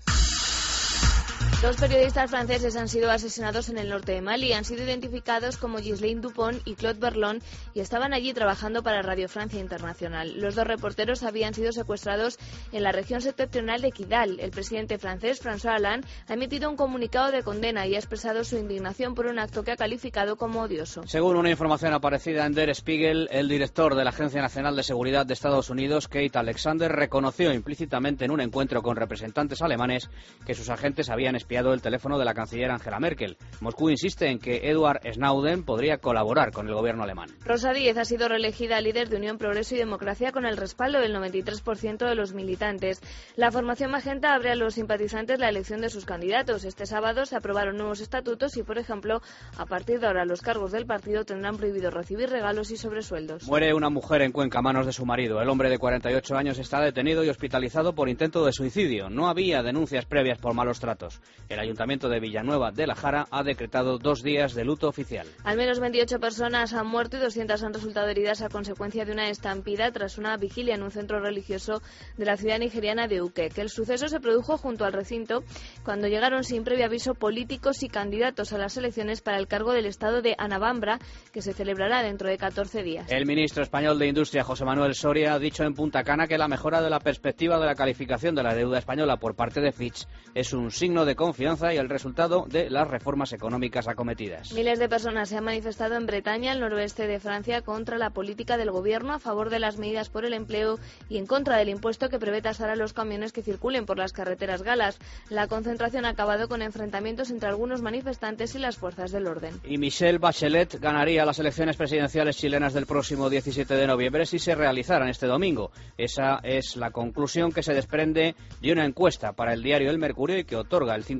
2 periodistas franceses han sido asesinados en el norte de Mali. Han sido identificados como Ghislaine Dupont y Claude Berlon y estaban allí trabajando para Radio Francia Internacional. Los 2 reporteros habían sido secuestrados en la región septentrional de Kidal. El presidente francés, François Hollande, ha emitido un comunicado de condena y ha expresado su indignación por un acto que ha calificado como odioso. Según una información aparecida en Der Spiegel, el director de la Agencia Nacional de Seguridad de Estados Unidos, Keith Alexander, reconoció implícitamente en un encuentro con representantes alemanes que sus agentes habían espiado el teléfono de la canciller Angela Merkel. Moscú insiste en que Edward Snowden podría colaborar con el gobierno alemán. Rosa Díez ha sido reelegida líder de Unión, Progreso y Democracia con el respaldo del 93% de los militantes. La formación magenta abre a los simpatizantes la elección de sus candidatos. Este sábado se aprobaron nuevos estatutos y, por ejemplo, a partir de ahora los cargos del partido tendrán prohibido recibir regalos y sobresueldos. Muere una mujer en Cuenca a manos de su marido. El hombre de 48 años está detenido y hospitalizado por intento de suicidio. No había denuncias previas por malos tratos. El Ayuntamiento de Villanueva de la Jara ha decretado 2 días de luto oficial. Al menos 28 personas han muerto y 200 han resultado heridas a consecuencia de una estampida tras una vigilia en un centro religioso de la ciudad nigeriana de Uke. El suceso se produjo junto al recinto cuando llegaron sin previo aviso políticos y candidatos a las elecciones para el cargo del estado de Anambra, que se celebrará dentro de 14 días. El ministro español de Industria, José Manuel Soria, ha dicho en Punta Cana que la mejora de la perspectiva de la calificación de la deuda española por parte de Fitch es un signo de confianza y el resultado de las reformas económicas acometidas. Miles de personas se han manifestado en Bretaña, el noroeste de Francia, contra la política del gobierno, a favor de las medidas por el empleo y en contra del impuesto que prevé tasar a los camiones que circulen por las carreteras galas. La concentración ha acabado con enfrentamientos entre algunos manifestantes y las fuerzas del orden. Y Michelle Bachelet ganaría las elecciones presidenciales chilenas del próximo 17 de noviembre si se realizaran este domingo. Esa es la conclusión que se desprende de una encuesta para el diario El Mercurio y que otorga el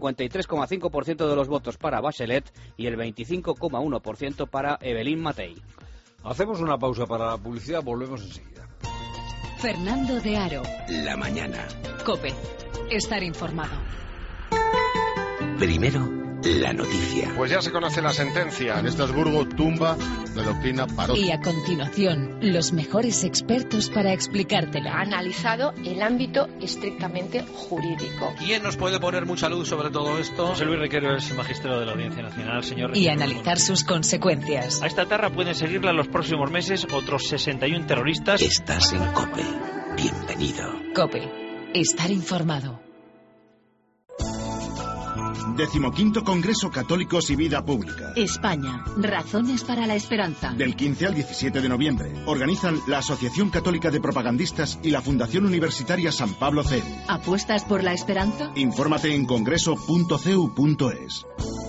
53,5% de los votos para Bachelet y el 25,1% para Evelyn Matei. Hacemos una pausa para la publicidad, volvemos enseguida. Fernando de Aro. La mañana. COPE. Estar informado. Primero, La noticia. Pues ya se conoce la sentencia. En Estrasburgo, tumba la doctrina Parot. Y a continuación, los mejores expertos para explicártela. Ha analizado el ámbito estrictamente jurídico. ¿Quién nos puede poner mucha luz sobre todo esto? José Luis Requero es magistrado de la Audiencia Nacional, señor Requero. Y analizar sus consecuencias. A esta tarra pueden seguirla en los próximos meses otros 61 terroristas. Estás en COPE. Bienvenido. COPE. Estar informado. 15º Congreso Católicos y Vida Pública. España. Razones para la esperanza. Del 15 al 17 de noviembre. Organizan la Asociación Católica de Propagandistas y la Fundación Universitaria San Pablo CEU. ¿Apuestas por la esperanza? Infórmate en congreso.ceu.es.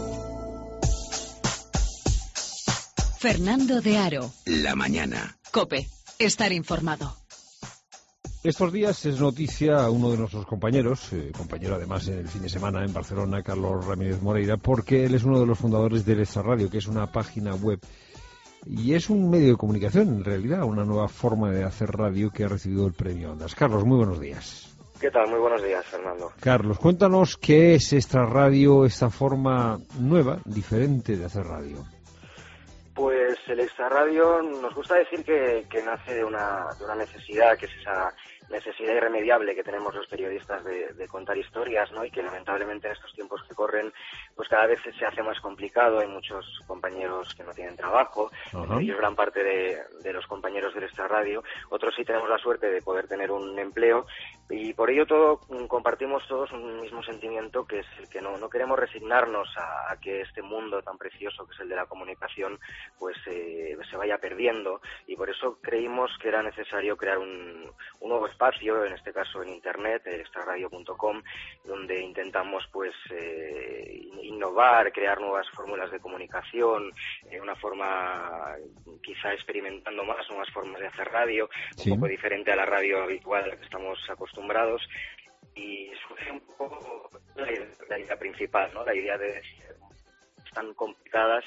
Fernando de Aro. La mañana. COPE. Estar informado. Estos días es noticia uno de nuestros compañeros, compañero además en el fin de semana en Barcelona, Carlos Ramírez Moreira, porque él es uno de los fundadores del Extra Radio, que es una página web y es un medio de comunicación, en realidad, una nueva forma de hacer radio que ha recibido el premio Ondas. Carlos, muy buenos días. ¿Qué tal? Muy buenos días, Fernando. Carlos, cuéntanos qué es Extra Radio, esta forma nueva, diferente de hacer radio. Pues el Extra Radio nos gusta decir que nace de una necesidad, que es esa necesidad irremediable que tenemos los periodistas de contar historias, ¿no? Y que lamentablemente en estos tiempos que corren, pues cada vez se hace más complicado. Hay muchos compañeros que no tienen trabajo, ellos gran parte de los compañeros del Extra Radio. Otros sí tenemos la suerte de poder tener un empleo y por ello compartimos todos un mismo sentimiento, que es el que no queremos resignarnos a que este mundo tan precioso que es el de la comunicación pues se vaya perdiendo, y por eso creímos que era necesario crear un nuevo espacio, en este caso en internet, extraradio.com, donde intentamos pues innovar, crear nuevas fórmulas de comunicación, una forma quizá experimentando más nuevas formas de hacer radio, un poco diferente a la radio habitual a la que estamos acostumbrados, y surge un poco la idea principal, ¿no? La idea de tan complicadas,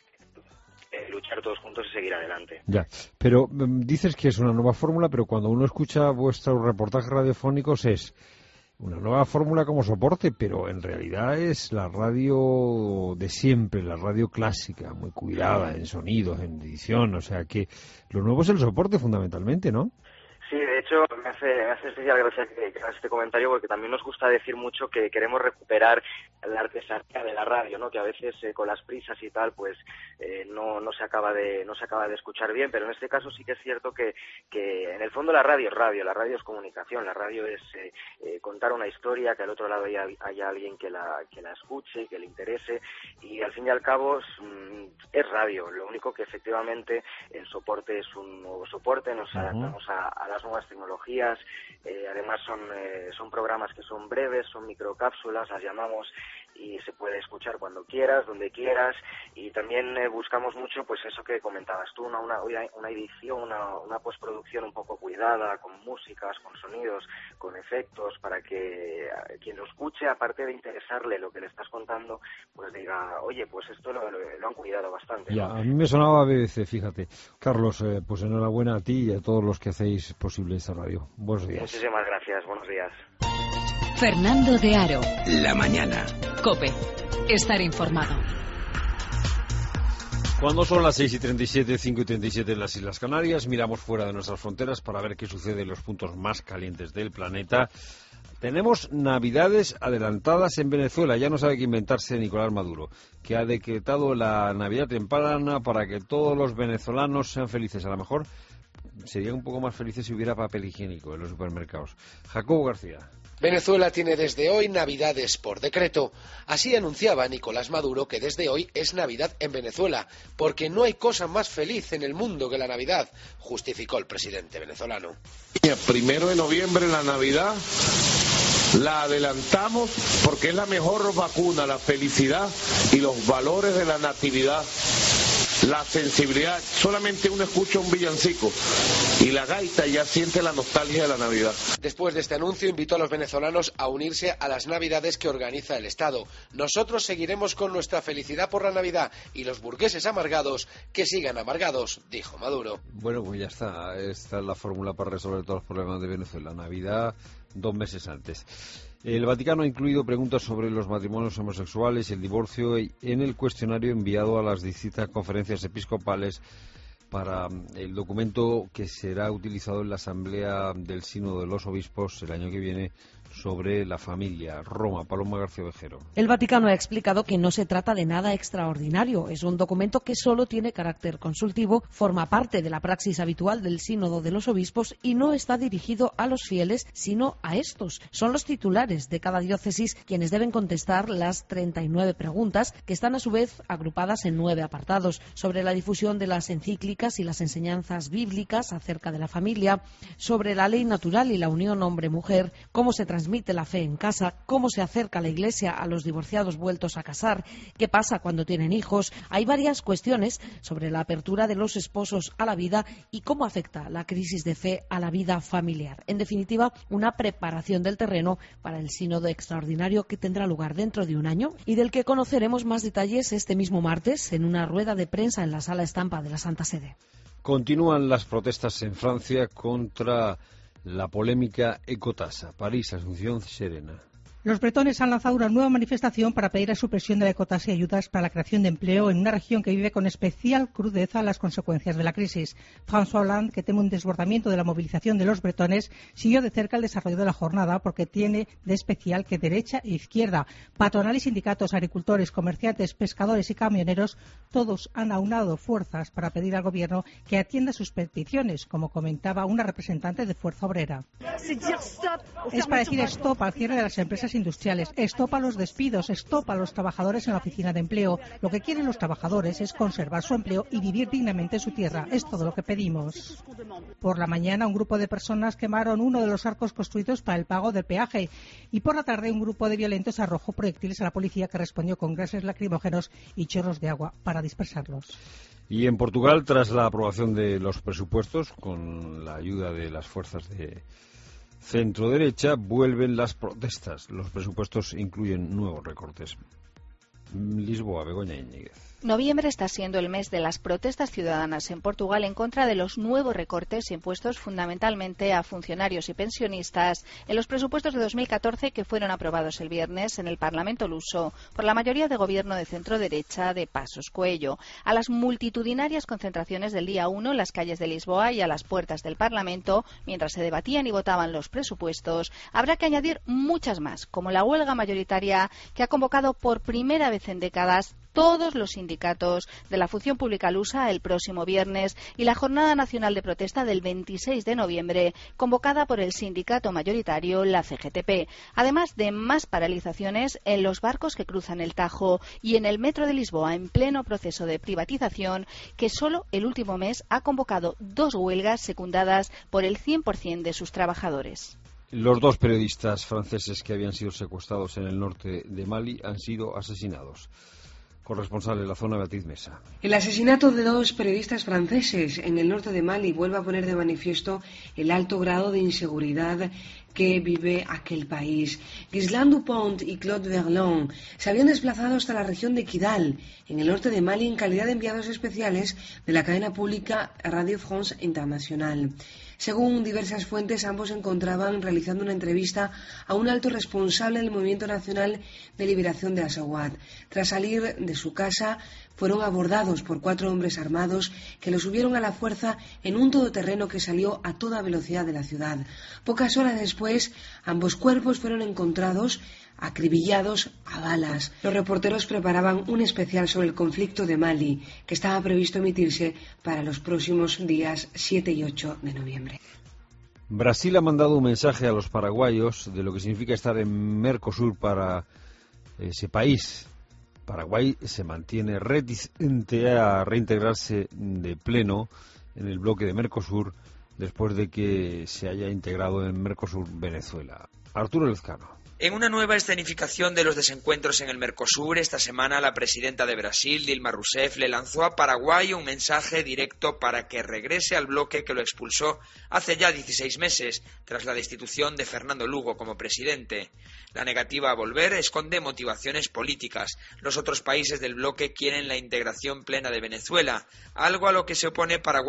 luchar todos juntos y seguir adelante. Ya, pero dices que es una nueva fórmula, pero cuando uno escucha vuestros reportajes radiofónicos es una nueva fórmula como soporte, pero en realidad es la radio de siempre, la radio clásica, muy cuidada en sonidos, en edición, o sea que lo nuevo es el soporte fundamentalmente, ¿no? Sí, de hecho me hace especial gracia que hagas este comentario, porque también nos gusta decir mucho que queremos recuperar la artesanía de la radio, ¿no? Que a veces con las prisas y tal pues no se acaba de escuchar bien, pero en este caso sí que es cierto que en el fondo la radio es radio, la radio es comunicación, la radio es contar una historia, que al otro lado haya alguien que la escuche, que le interese, y al fin y al cabo es radio. Lo único que efectivamente el soporte es un nuevo soporte, nos adaptamos a las nuevas tecnologías, además son programas que son breves, son microcápsulas, las llamamos, y se puede escuchar cuando quieras, donde quieras, y también buscamos mucho pues eso que comentabas tú, una edición, una postproducción un poco cuidada, con músicas, con sonidos, con efectos, para que quien lo escuche, aparte de interesarle lo que le estás contando, pues diga, oye, pues esto lo han cuidado bastante, ¿no? Ya, a mí me sonaba BBC, fíjate. Carlos, pues enhorabuena a ti y a todos los que hacéis posible esta radio. Buenos días. Muchísimas gracias, buenos días. Fernando de Aro. La mañana. COPE. Estar informado. Cuando son las 6:37, 5:37 en las Islas Canarias, miramos fuera de nuestras fronteras para ver qué sucede en los puntos más calientes del planeta. Tenemos Navidades adelantadas en Venezuela. Ya no sabe qué inventarse Nicolás Maduro, que ha decretado la Navidad temprana para que todos los venezolanos sean felices. A lo mejor serían un poco más felices si hubiera papel higiénico en los supermercados. Jacobo García. Venezuela tiene desde hoy Navidades por decreto. Así anunciaba Nicolás Maduro que desde hoy es Navidad en Venezuela, porque no hay cosa más feliz en el mundo que la Navidad, justificó el presidente venezolano. El 1 de noviembre, la Navidad, la adelantamos porque es la mejor vacuna, la felicidad y los valores de la natividad. La sensibilidad, solamente uno escucha un villancico y la gaita ya siente la nostalgia de la Navidad. Después de este anuncio invitó a los venezolanos a unirse a las Navidades que organiza el Estado. Nosotros seguiremos con nuestra felicidad por la Navidad y los burgueses amargados que sigan amargados, dijo Maduro. Bueno, pues ya está. Esta es la fórmula para resolver todos los problemas de Venezuela. Navidad, 2 meses antes. El Vaticano ha incluido preguntas sobre los matrimonios homosexuales y el divorcio en el cuestionario enviado a las distintas conferencias episcopales para el documento que será utilizado en la Asamblea del Sínodo de los Obispos el año que viene sobre la familia. Roma, Paloma García Ovejero. El Vaticano ha explicado que no se trata de nada extraordinario. Es un documento que solo tiene carácter consultivo, forma parte de la praxis habitual del Sínodo de los Obispos y no está dirigido a los fieles, sino a estos. Son los titulares de cada diócesis quienes deben contestar las 39 preguntas, que están a su vez agrupadas en 9 apartados, sobre la difusión de las encíclicas y las enseñanzas bíblicas acerca de la familia, sobre la ley natural y la unión hombre-mujer, cómo se transmite la fe en casa, cómo se acerca la Iglesia a los divorciados vueltos a casar, qué pasa cuando tienen hijos. Hay varias cuestiones sobre la apertura de los esposos a la vida y cómo afecta la crisis de fe a la vida familiar. En definitiva, una preparación del terreno para el sínodo extraordinario que tendrá lugar dentro de un año y del que conoceremos más detalles este mismo martes en una rueda de prensa en la Sala Estampa de la Santa Sede. Continúan las protestas en Francia contra la polémica ecotasa. París, Asunción Serena. Los bretones han lanzado una nueva manifestación para pedir la supresión de la ecotasa y ayudas para la creación de empleo en una región que vive con especial crudeza las consecuencias de la crisis. François Hollande, que teme un desbordamiento de la movilización de los bretones, siguió de cerca el desarrollo de la jornada porque tiene de especial que derecha e izquierda, patronal y sindicatos, agricultores, comerciantes, pescadores y camioneros, todos han aunado fuerzas para pedir al gobierno que atienda sus peticiones, como comentaba una representante de Fuerza Obrera. Es para decir stop al cierre de las empresas industriales, stop a los despidos, stop a los trabajadores en la oficina de empleo. Lo que quieren los trabajadores es conservar su empleo y vivir dignamente en su tierra. Es todo lo que pedimos. Por la mañana, un grupo de personas quemaron uno de los arcos construidos para el pago del peaje y por la tarde un grupo de violentos arrojó proyectiles a la policía, que respondió con gases lacrimógenos y chorros de agua para dispersarlos. Y en Portugal, tras la aprobación de los presupuestos, con la ayuda de las fuerzas de centro-derecha, vuelven las protestas. Los presupuestos incluyen nuevos recortes. Lisboa, Begoña Íñiguez. Noviembre está siendo el mes de las protestas ciudadanas en Portugal en contra de los nuevos recortes impuestos fundamentalmente a funcionarios y pensionistas en los presupuestos de 2014 que fueron aprobados el viernes en el Parlamento luso por la mayoría de gobierno de centro-derecha de Passos Coelho. A las multitudinarias concentraciones del día 1 en las calles de Lisboa y a las puertas del Parlamento, mientras se debatían y votaban los presupuestos, habrá que añadir muchas más, como la huelga mayoritaria que ha convocado por primera vez en décadas todos los sindicatos de la función pública lusa el próximo viernes y la Jornada Nacional de Protesta del 26 de noviembre, convocada por el sindicato mayoritario, la CGTP, además de más paralizaciones en los barcos que cruzan el Tajo y en el metro de Lisboa en pleno proceso de privatización, que solo el último mes ha convocado 2 huelgas secundadas por el 100% de sus trabajadores. Los 2 periodistas franceses que habían sido secuestrados en el norte de Mali han sido asesinados. Corresponsal de la zona, Beatriz Mesa. El asesinato de 2 periodistas franceses en el norte de Mali vuelve a poner de manifiesto el alto grado de inseguridad que vive aquel país. Ghislain Dupont y Claude Verlon se habían desplazado hasta la región de Kidal, en el norte de Mali, en calidad de enviados especiales de la cadena pública Radio France International. Según diversas fuentes, ambos se encontraban realizando una entrevista a un alto responsable del Movimiento Nacional de Liberación de Azawad. Tras salir de su casa, fueron abordados por 4 hombres armados que los subieron a la fuerza en un todoterreno que salió a toda velocidad de la ciudad. Pocas horas después, ambos cuerpos fueron encontrados acribillados a balas. Los reporteros preparaban un especial sobre el conflicto de Mali, que estaba previsto emitirse para los próximos días 7 y 8 de noviembre. Brasil ha mandado un mensaje a los paraguayos de lo que significa estar en Mercosur para ese país. Paraguay se mantiene reticente a reintegrarse de pleno en el bloque de Mercosur después de que se haya integrado en Mercosur Venezuela. Arturo Lezcano. En una nueva escenificación de los desencuentros en el Mercosur, esta semana la presidenta de Brasil, Dilma Rousseff, le lanzó a Paraguay un mensaje directo para que regrese al bloque que lo expulsó hace ya 16 meses, tras la destitución de Fernando Lugo como presidente. La negativa a volver esconde motivaciones políticas. Los otros países del bloque quieren la integración plena de Venezuela, algo a lo que se opone Paraguay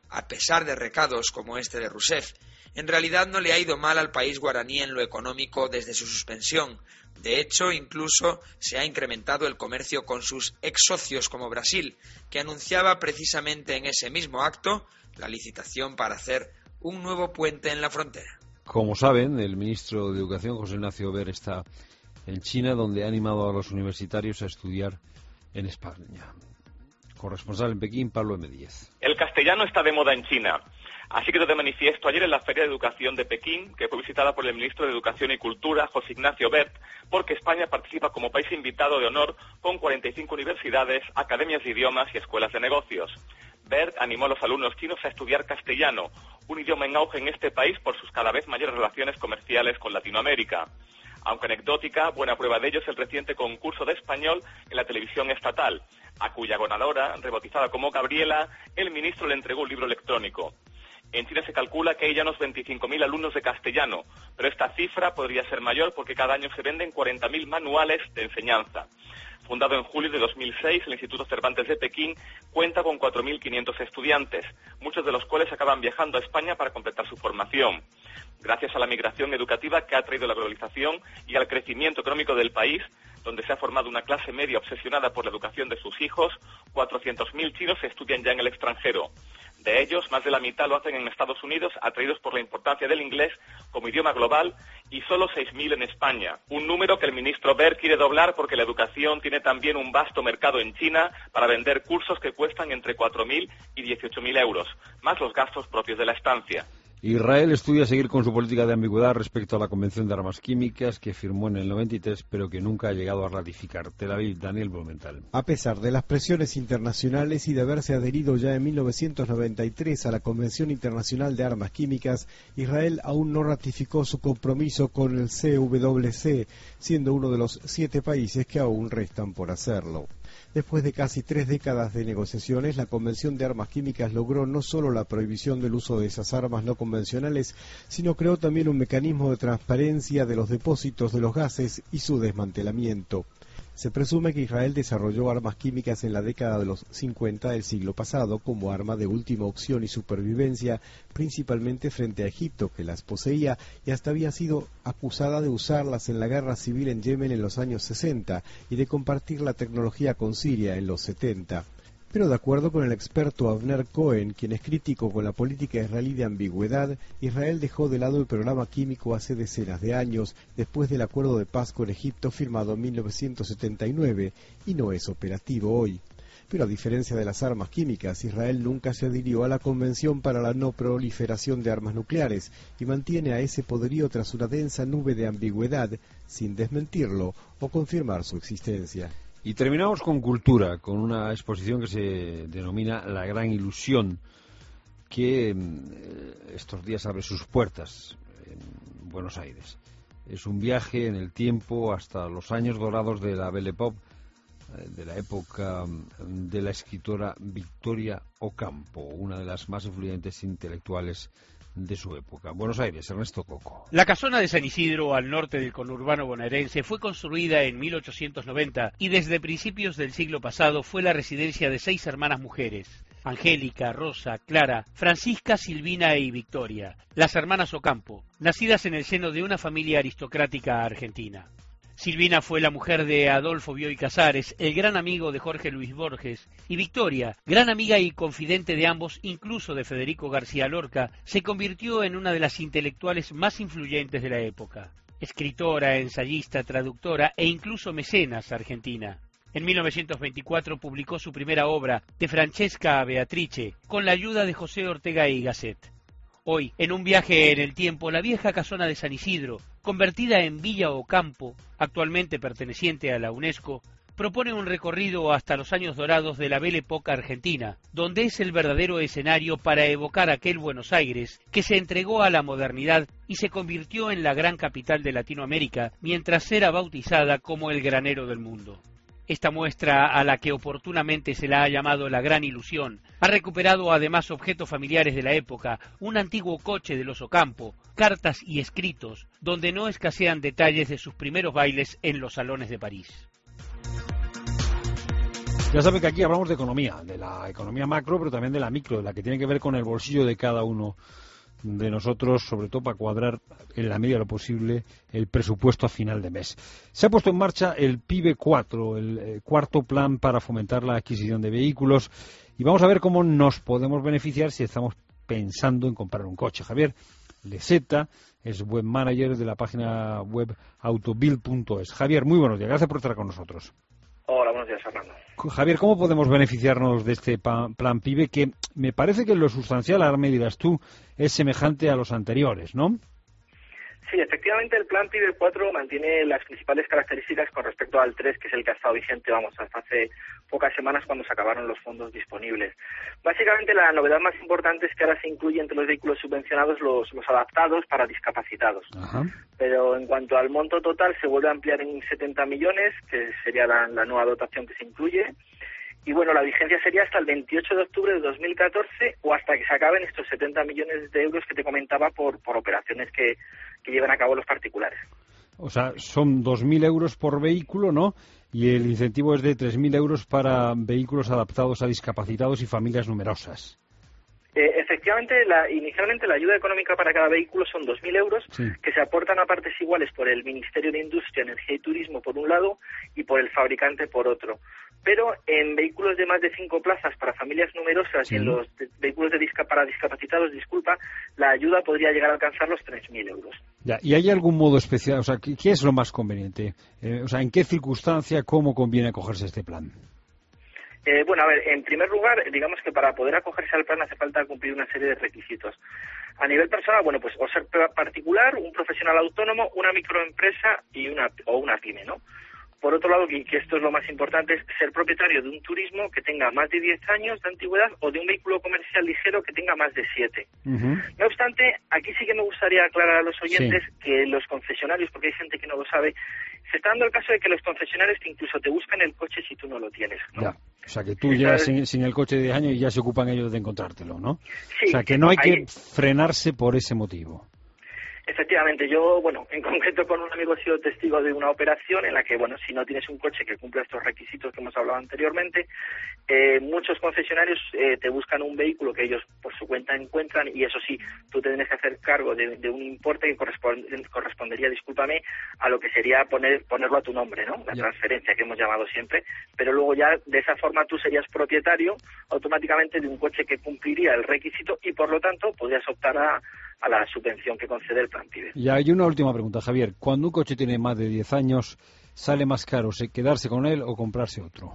a pesar de recados como este de Rousseff. En realidad no le ha ido mal al país guaraní en lo económico desde su suspensión. De hecho, incluso se ha incrementado el comercio con sus ex socios como Brasil, que anunciaba precisamente en ese mismo acto la licitación para hacer un nuevo puente en la frontera. Como saben, el ministro de Educación, José Ignacio Ober, está en China, donde ha animado a los universitarios a estudiar en España. Corresponsal en Pekín, Pablo M. Díez. El castellano está de moda en China. Así quedó de manifiesto ayer en la Feria de Educación de Pekín, que fue visitada por el ministro de Educación y Cultura, José Ignacio Bert, porque España participa como país invitado de honor con 45 universidades, academias de idiomas y escuelas de negocios. Bert animó a los alumnos chinos a estudiar castellano, un idioma en auge en este país por sus cada vez mayores relaciones comerciales con Latinoamérica. Aunque anecdótica, buena prueba de ello es el reciente concurso de español en la televisión estatal, a cuya ganadora, rebautizada como Gabriela, el ministro le entregó un libro electrónico. En China se calcula que hay ya unos 25.000 alumnos de castellano, pero esta cifra podría ser mayor porque cada año se venden 40.000 manuales de enseñanza. Fundado en julio de 2006, el Instituto Cervantes de Pekín cuenta con 4.500 estudiantes, muchos de los cuales acaban viajando a España para completar su formación. Gracias a la migración educativa que ha traído la globalización y al crecimiento económico del país, donde se ha formado una clase media obsesionada por la educación de sus hijos, 400.000 chinos estudian ya en el extranjero. De ellos, más de la mitad lo hacen en Estados Unidos, atraídos por la importancia del inglés como idioma global, y solo 6.000 en España. Un número que el ministro Bert quiere doblar porque la educación tiene también un vasto mercado en China para vender cursos que cuestan entre 4.000 y 18.000 euros, más los gastos propios de la estancia. Israel estudia seguir con su política de ambigüedad respecto a la Convención de Armas Químicas que firmó en el 93, pero que nunca ha llegado a ratificar. Tel Aviv, Daniel Blumenthal. A pesar de las presiones internacionales y de haberse adherido ya en 1993 a la Convención Internacional de Armas Químicas, Israel aún no ratificó su compromiso con el CWC, siendo uno de los 7 países que aún restan por hacerlo. Después de casi 3 décadas de negociaciones, la Convención de Armas Químicas logró no solo la prohibición del uso de esas armas no convencionales, sino creó también un mecanismo de transparencia de los depósitos de los gases y su desmantelamiento. Se presume que Israel desarrolló armas químicas en la década de los 50 del siglo pasado como arma de última opción y supervivencia, principalmente frente a Egipto, que las poseía y hasta había sido acusada de usarlas en la guerra civil en Yemen en los años 60 y de compartir la tecnología con Siria en los 70. Pero de acuerdo con el experto Avner Cohen, quien es crítico con la política israelí de ambigüedad, Israel dejó de lado el programa químico hace decenas de años, después del acuerdo de paz con Egipto firmado en 1979, y no es operativo hoy. Pero a diferencia de las armas químicas, Israel nunca se adhirió a la Convención para la no proliferación de armas nucleares y mantiene a ese poderío tras una densa nube de ambigüedad, sin desmentirlo o confirmar su existencia. Y terminamos con cultura, con una exposición que se denomina La Gran Ilusión, que estos días abre sus puertas en Buenos Aires. Es un viaje en el tiempo hasta los años dorados de la Belle Époque, de la época de la escritora Victoria Ocampo, una de las más influyentes intelectuales de su época. Buenos Aires, Ernesto Coco. La casona de San Isidro, al norte del conurbano bonaerense, fue construida en 1890 y desde principios del siglo pasado fue la residencia de 6 hermanas mujeres: Angélica, Rosa, Clara, Francisca, Silvina y Victoria, las hermanas Ocampo, nacidas en el seno de una familia aristocrática argentina. Silvina fue la mujer de Adolfo Bioy Casares, el gran amigo de Jorge Luis Borges, y Victoria, gran amiga y confidente de ambos, incluso de Federico García Lorca, se convirtió en una de las intelectuales más influyentes de la época. Escritora, ensayista, traductora e incluso mecenas argentina. En 1924 publicó su primera obra, De Francesca a Beatrice, con la ayuda de José Ortega y Gasset. Hoy, en un viaje en el tiempo, la vieja casona de San Isidro, convertida en Villa Ocampo, actualmente perteneciente a la UNESCO, propone un recorrido hasta los años dorados de la Belle Époque argentina, donde es el verdadero escenario para evocar aquel Buenos Aires que se entregó a la modernidad y se convirtió en la gran capital de Latinoamérica, mientras era bautizada como el granero del mundo. Esta muestra, a la que oportunamente se la ha llamado La Gran Ilusión, ha recuperado además objetos familiares de la época, un antiguo coche de los Ocampo, cartas y escritos, donde no escasean detalles de sus primeros bailes en los salones de París. Ya saben que aquí hablamos de economía, de la economía macro, pero también de la micro, de la que tiene que ver con el bolsillo de cada uno de nosotros, sobre todo para cuadrar en la medida de lo posible el presupuesto a final de mes. Se ha puesto en marcha el PIB 4, el cuarto plan para fomentar la adquisición de vehículos, y vamos a ver cómo nos podemos beneficiar si estamos pensando en comprar un coche. Javier Leseta es web manager de la página web autobild.es. Javier, muy buenos días, gracias por estar con nosotros. Hola, buenos días, Fernando. Javier, ¿cómo podemos beneficiarnos de este plan PIB que me parece que en lo sustancial, ahora me dirás tú, es semejante a los anteriores, ¿no? Sí, efectivamente el plan PIB 4 mantiene las principales características con respecto al 3, que es el que ha estado vigente, hasta hace pocas semanas cuando se acabaron los fondos disponibles. Básicamente la novedad más importante es que ahora se incluye entre los vehículos subvencionados los adaptados para discapacitados. Ajá. Pero en cuanto al monto total se vuelve a ampliar en 70 millones, que sería la nueva dotación que se incluye. Y bueno, la vigencia sería hasta el 28 de octubre de 2014 o hasta que se acaben estos 70 millones de euros que te comentaba por operaciones que lleven a cabo los particulares. O sea, son 2.000 euros por vehículo, ¿no? Y el incentivo es de 3.000 euros para vehículos adaptados a discapacitados y familias numerosas. Efectivamente, inicialmente la ayuda económica para cada vehículo son 2.000 euros, sí, que se aportan a partes iguales por el Ministerio de Industria, Energía y Turismo por un lado y por el fabricante por otro. Pero en vehículos de más de 5 plazas para familias numerosas, sí, y en los vehículos para discapacitados, la ayuda podría llegar a alcanzar los 3.000 euros. Ya, ¿y hay algún modo especial? O sea, ¿qué es lo más conveniente? O sea, ¿en qué circunstancia, cómo conviene acogerse a este plan? Bueno, a ver, en primer lugar, digamos que para poder acogerse al plan hace falta cumplir una serie de requisitos. A nivel personal, bueno, pues o ser particular, un profesional autónomo, una microempresa o una pyme, ¿no? Por otro lado, que esto es lo más importante, es ser propietario de un turismo que tenga más de 10 años de antigüedad o de un vehículo comercial ligero que tenga más de 7. Uh-huh. No obstante, aquí sí que me gustaría aclarar a los oyentes, sí, que los concesionarios, porque hay gente que no lo sabe, se está dando el caso de que los concesionarios incluso te buscan el coche si tú no lo tienes, ¿no? Ya. O sea, que tú llegas sin el coche de 10 años y ya se ocupan ellos de encontrártelo, ¿no? Sí. O sea, que no hay que frenarse por ese motivo. Efectivamente, yo, bueno, en concreto con un amigo he sido testigo de una operación en la que, bueno, si no tienes un coche que cumpla estos requisitos que hemos hablado anteriormente, muchos concesionarios te buscan un vehículo que ellos por su cuenta encuentran y eso sí, tú te tienes que hacer cargo de un importe que correspondería, a lo que sería ponerlo a tu nombre, ¿no? La transferencia que hemos llamado siempre, pero luego ya de esa forma tú serías propietario automáticamente de un coche que cumpliría el requisito y por lo tanto podrías optar a la subvención que concede el plan PIB. Y hay una última pregunta, Javier. Cuando un coche tiene más de 10 años, ¿sale más caro quedarse con él o comprarse otro?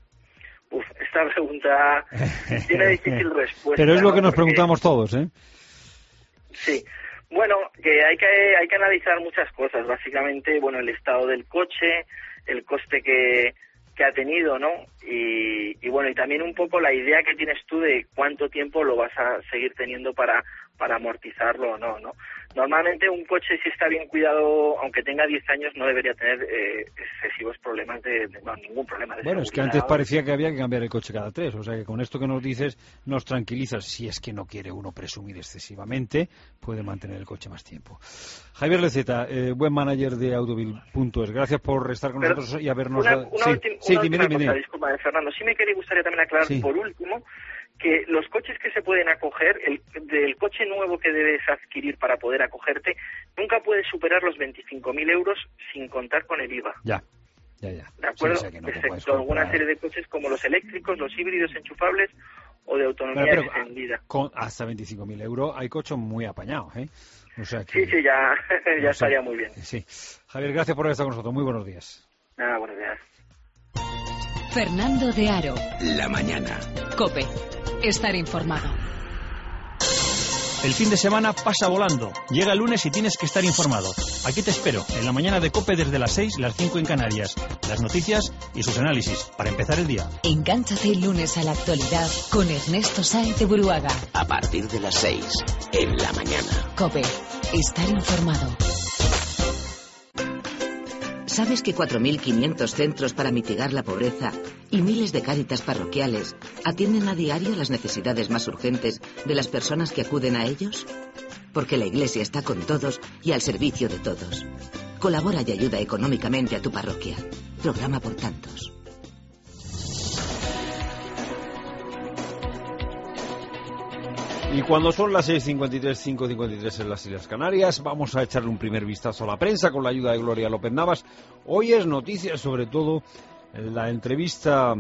Esta pregunta tiene difícil respuesta. Pero es lo que nos preguntamos todos, ¿eh? Sí. Bueno, que hay que analizar muchas cosas. Básicamente, bueno, el estado del coche, el coste que ha tenido, ¿no? Y bueno, y también un poco la idea que tienes tú de cuánto tiempo lo vas a seguir teniendo para amortizarlo o no, ¿no? Normalmente un coche, si está bien cuidado, aunque tenga 10 años, no debería tener excesivos problemas ningún problema de Bueno, seguridad. Es que antes parecía que había que cambiar el coche cada 3, o sea que con esto que nos dices nos tranquilizas. Si es que no quiere uno presumir excesivamente, puede mantener el coche más tiempo. Javier Leseta, buen manager de Autobild.es, gracias por estar con nosotros y habernos dado... Dime. Disculpa, Fernando, sí me gustaría también aclarar por último que los coches que se pueden acoger, del coche nuevo que debes adquirir para poder acogerte, nunca puede superar los 25.000 euros sin contar con el IVA. Ya. ¿De acuerdo? Sí, o sea que no excepto alguna serie de coches como los eléctricos, los híbridos enchufables o de autonomía extendida. Con hasta 25.000 euros hay coches muy apañados, ¿eh? O sea que, sí, ya estaría muy bien. Sí. Javier, gracias por estar con nosotros. Muy buenos días. Buenos días. Fernando de Aro. La mañana. COPE. Estar informado. El fin de semana pasa volando. Llega el lunes y tienes que estar informado. Aquí te espero, en la mañana de COPE desde las 6, las 5 en Canarias. Las noticias y sus análisis, para empezar el día. Engánchate el lunes a la actualidad con Ernesto Sáenz de Buruaga. A partir de las 6, en la mañana. COPE. Estar informado. ¿Sabes que 4.500 centros para mitigar la pobreza y miles de cáritas parroquiales atienden a diario las necesidades más urgentes de las personas que acuden a ellos? Porque la Iglesia está con todos y al servicio de todos. Colabora y ayuda económicamente a tu parroquia. Programa por tantos. Y cuando son las 6:53, 5:53 en las Islas Canarias, vamos a echarle un primer vistazo a la prensa con la ayuda de Gloria López Navas. Hoy es noticia sobre todo la entrevista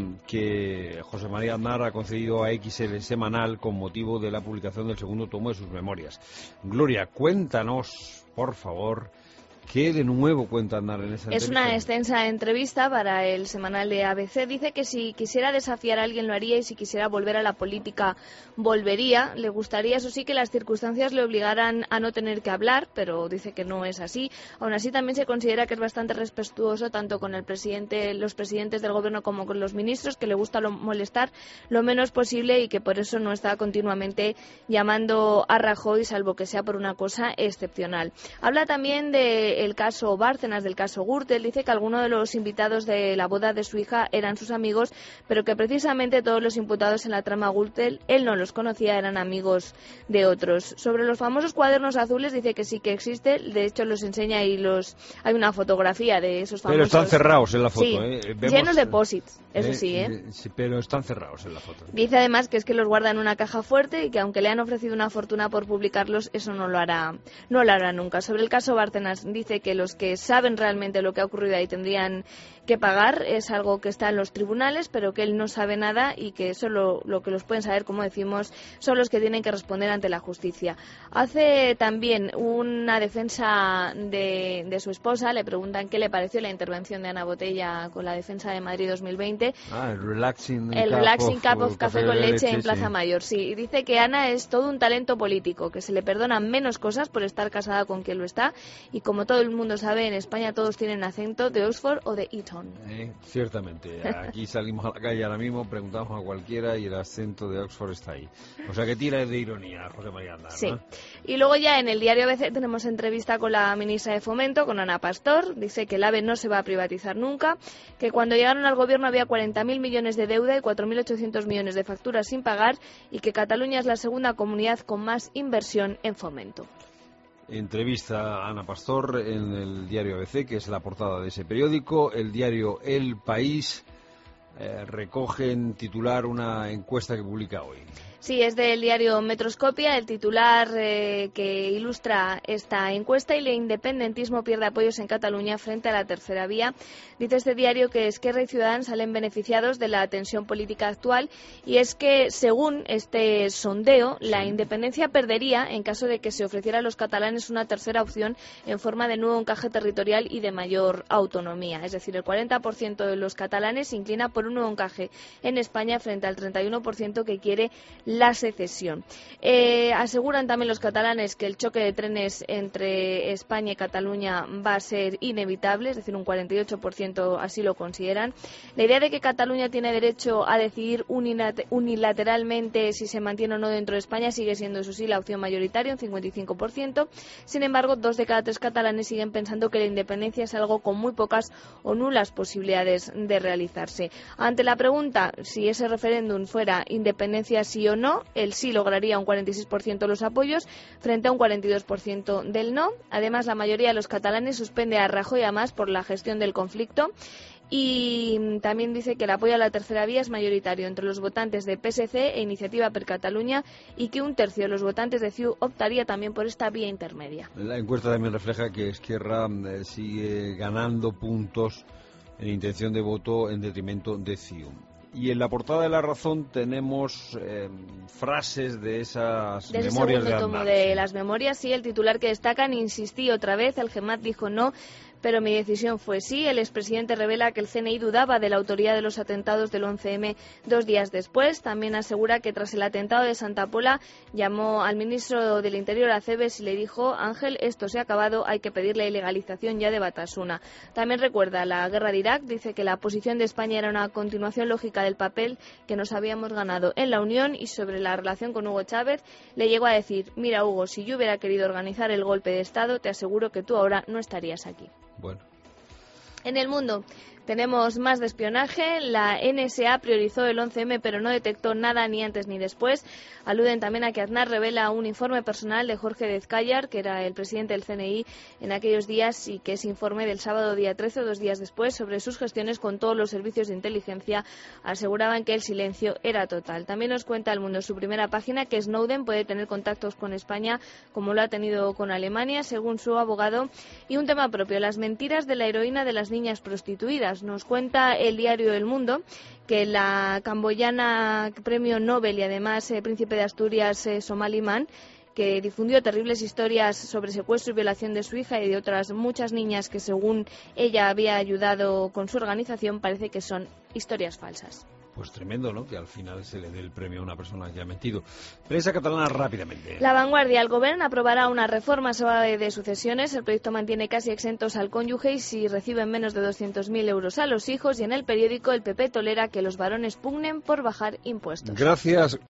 que José María Aznar ha concedido a XL Semanal con motivo de la publicación del segundo tomo de sus memorias. Gloria, cuéntanos, por favor, ¿qué de nuevo cuenta Aznar en esa entrevista? Es una extensa entrevista para el semanal de ABC. Dice que si quisiera desafiar a alguien lo haría y si quisiera volver a la política volvería. Le gustaría, eso sí, que las circunstancias le obligaran a no tener que hablar, pero dice que no es así. Aún así también se considera que es bastante respetuoso tanto con el presidente, los presidentes del gobierno como con los ministros, que le gusta molestar lo menos posible y que por eso no está continuamente llamando a Rajoy, salvo que sea por una cosa excepcional. Habla también de el caso Bárcenas, del caso Gürtel. Dice que algunos de los invitados de la boda de su hija eran sus amigos, pero que precisamente todos los imputados en la trama Gürtel, él no los conocía, eran amigos de otros. Sobre los famosos cuadernos azules dice que sí que existe, de hecho los enseña y hay una fotografía de esos famosos. Pero están cerrados en la foto, sí, Vemos, llenos de posits, eso sí, sí, pero están cerrados en la foto. Dice además que es que los guarda en una caja fuerte y que aunque le han ofrecido una fortuna por publicarlos, eso no lo hará nunca. Sobre el caso Bárcenas dice que los que saben realmente lo que ha ocurrido ahí tendrían que pagar, es algo que está en los tribunales, pero que él no sabe nada y que solo lo que los pueden saber, como decimos, son los que tienen que responder ante la justicia. Hace también una defensa de su esposa, le preguntan qué le pareció la intervención de Ana Botella con la defensa de Madrid 2020. El Relaxing Cup of Café con Leche en Plaza Mayor, sí. Y dice que Ana es todo un talento político, que se le perdonan menos cosas por estar casada con quien lo está y como todo el mundo sabe, en España todos tienen acento de Oxford o de Eton. Ciertamente, aquí salimos a la calle ahora mismo, preguntamos a cualquiera y el acento de Oxford está ahí. O sea que tira de ironía, José María Aznar, sí. ¿no? Y luego ya en el diario ABC tenemos entrevista con la ministra de Fomento, con Ana Pastor. Dice que el AVE no se va a privatizar nunca, que cuando llegaron al gobierno había 40.000 millones de deuda y 4.800 millones de facturas sin pagar y que Cataluña es la segunda comunidad con más inversión en fomento. Entrevista a Ana Pastor en el diario ABC, que es la portada de ese periódico. El diario El País recoge en titular una encuesta que publica hoy. Sí, es del diario Metroscopia, el titular que ilustra esta encuesta: y el independentismo pierde apoyos en Cataluña frente a la tercera vía. Dice este diario que Esquerra y Ciudadanos salen beneficiados de la tensión política actual y es que, según este sondeo, la independencia perdería en caso de que se ofreciera a los catalanes una tercera opción en forma de nuevo encaje territorial y de mayor autonomía. Es decir, el 40% de los catalanes se inclina por un nuevo encaje en España frente al 31% que quiere la secesión. Aseguran también los catalanes que el choque de trenes entre España y Cataluña va a ser inevitable, es decir, un 48% así lo consideran. La idea de que Cataluña tiene derecho a decidir unilateralmente si se mantiene o no dentro de España sigue siendo, eso sí, la opción mayoritaria, un 55%. Sin embargo, 2 de cada 3 catalanes siguen pensando que la independencia es algo con muy pocas o nulas posibilidades de realizarse. Ante la pregunta si ese referéndum fuera independencia sí o no, el sí lograría un 46% de los apoyos frente a un 42% del no. Además, la mayoría de los catalanes suspende a Rajoy a Mas por la gestión del conflicto. Y también dice que el apoyo a la tercera vía es mayoritario entre los votantes de PSC e Iniciativa per Catalunya y que 1/3 de los votantes de CiU optaría también por esta vía intermedia. La encuesta también refleja que Esquerra sigue ganando puntos en intención de voto en detrimento de CiU. Y en la portada de La Razón tenemos frases de esas memorias de Aznar. Tomo de las memorias, sí, el titular que destacan: insistí otra vez, el GEMAT dijo no, pero mi decisión fue sí. El expresidente revela que el CNI dudaba de la autoría de los atentados del 11M 2 días después. También asegura que tras el atentado de Santa Pola llamó al ministro del Interior, Acebes, y le dijo: Ángel, esto se ha acabado, hay que pedir la ilegalización ya de Batasuna. También recuerda la guerra de Irak, dice que la posición de España era una continuación lógica del papel que nos habíamos ganado en la Unión, y sobre la relación con Hugo Chávez le llegó a decir: mira, Hugo, si yo hubiera querido organizar el golpe de Estado, te aseguro que tú ahora no estarías aquí. Bueno. En El Mundo Tenemos más de espionaje. La NSA priorizó el 11M pero no detectó nada ni antes ni después. Aluden también a que Aznar revela un informe personal de Jorge Dezcayar, que era el presidente del CNI en aquellos días, y que ese informe del sábado día 13, 2 días después, sobre sus gestiones con todos los servicios de inteligencia, aseguraban que el silencio era total. También nos cuenta El Mundo en su primera página que Snowden puede tener contactos con España como lo ha tenido con Alemania, según su abogado. Y un tema propio, las mentiras de la heroína de las niñas prostituidas. Nos cuenta el diario El Mundo que la camboyana premio Nobel y además príncipe de Asturias Somaliman, que difundió terribles historias sobre secuestro y violación de su hija y de otras muchas niñas que según ella había ayudado con su organización, parece que son historias falsas. Pues tremendo, ¿no?, que al final se le dé el premio a una persona que ha mentido. Prensa catalana rápidamente. La Vanguardia. El Gobierno aprobará una reforma suave de sucesiones. El proyecto mantiene casi exentos al cónyuge y si reciben menos de 200.000 euros a los hijos. Y en El Periódico, el PP tolera que los varones pugnen por bajar impuestos. Gracias.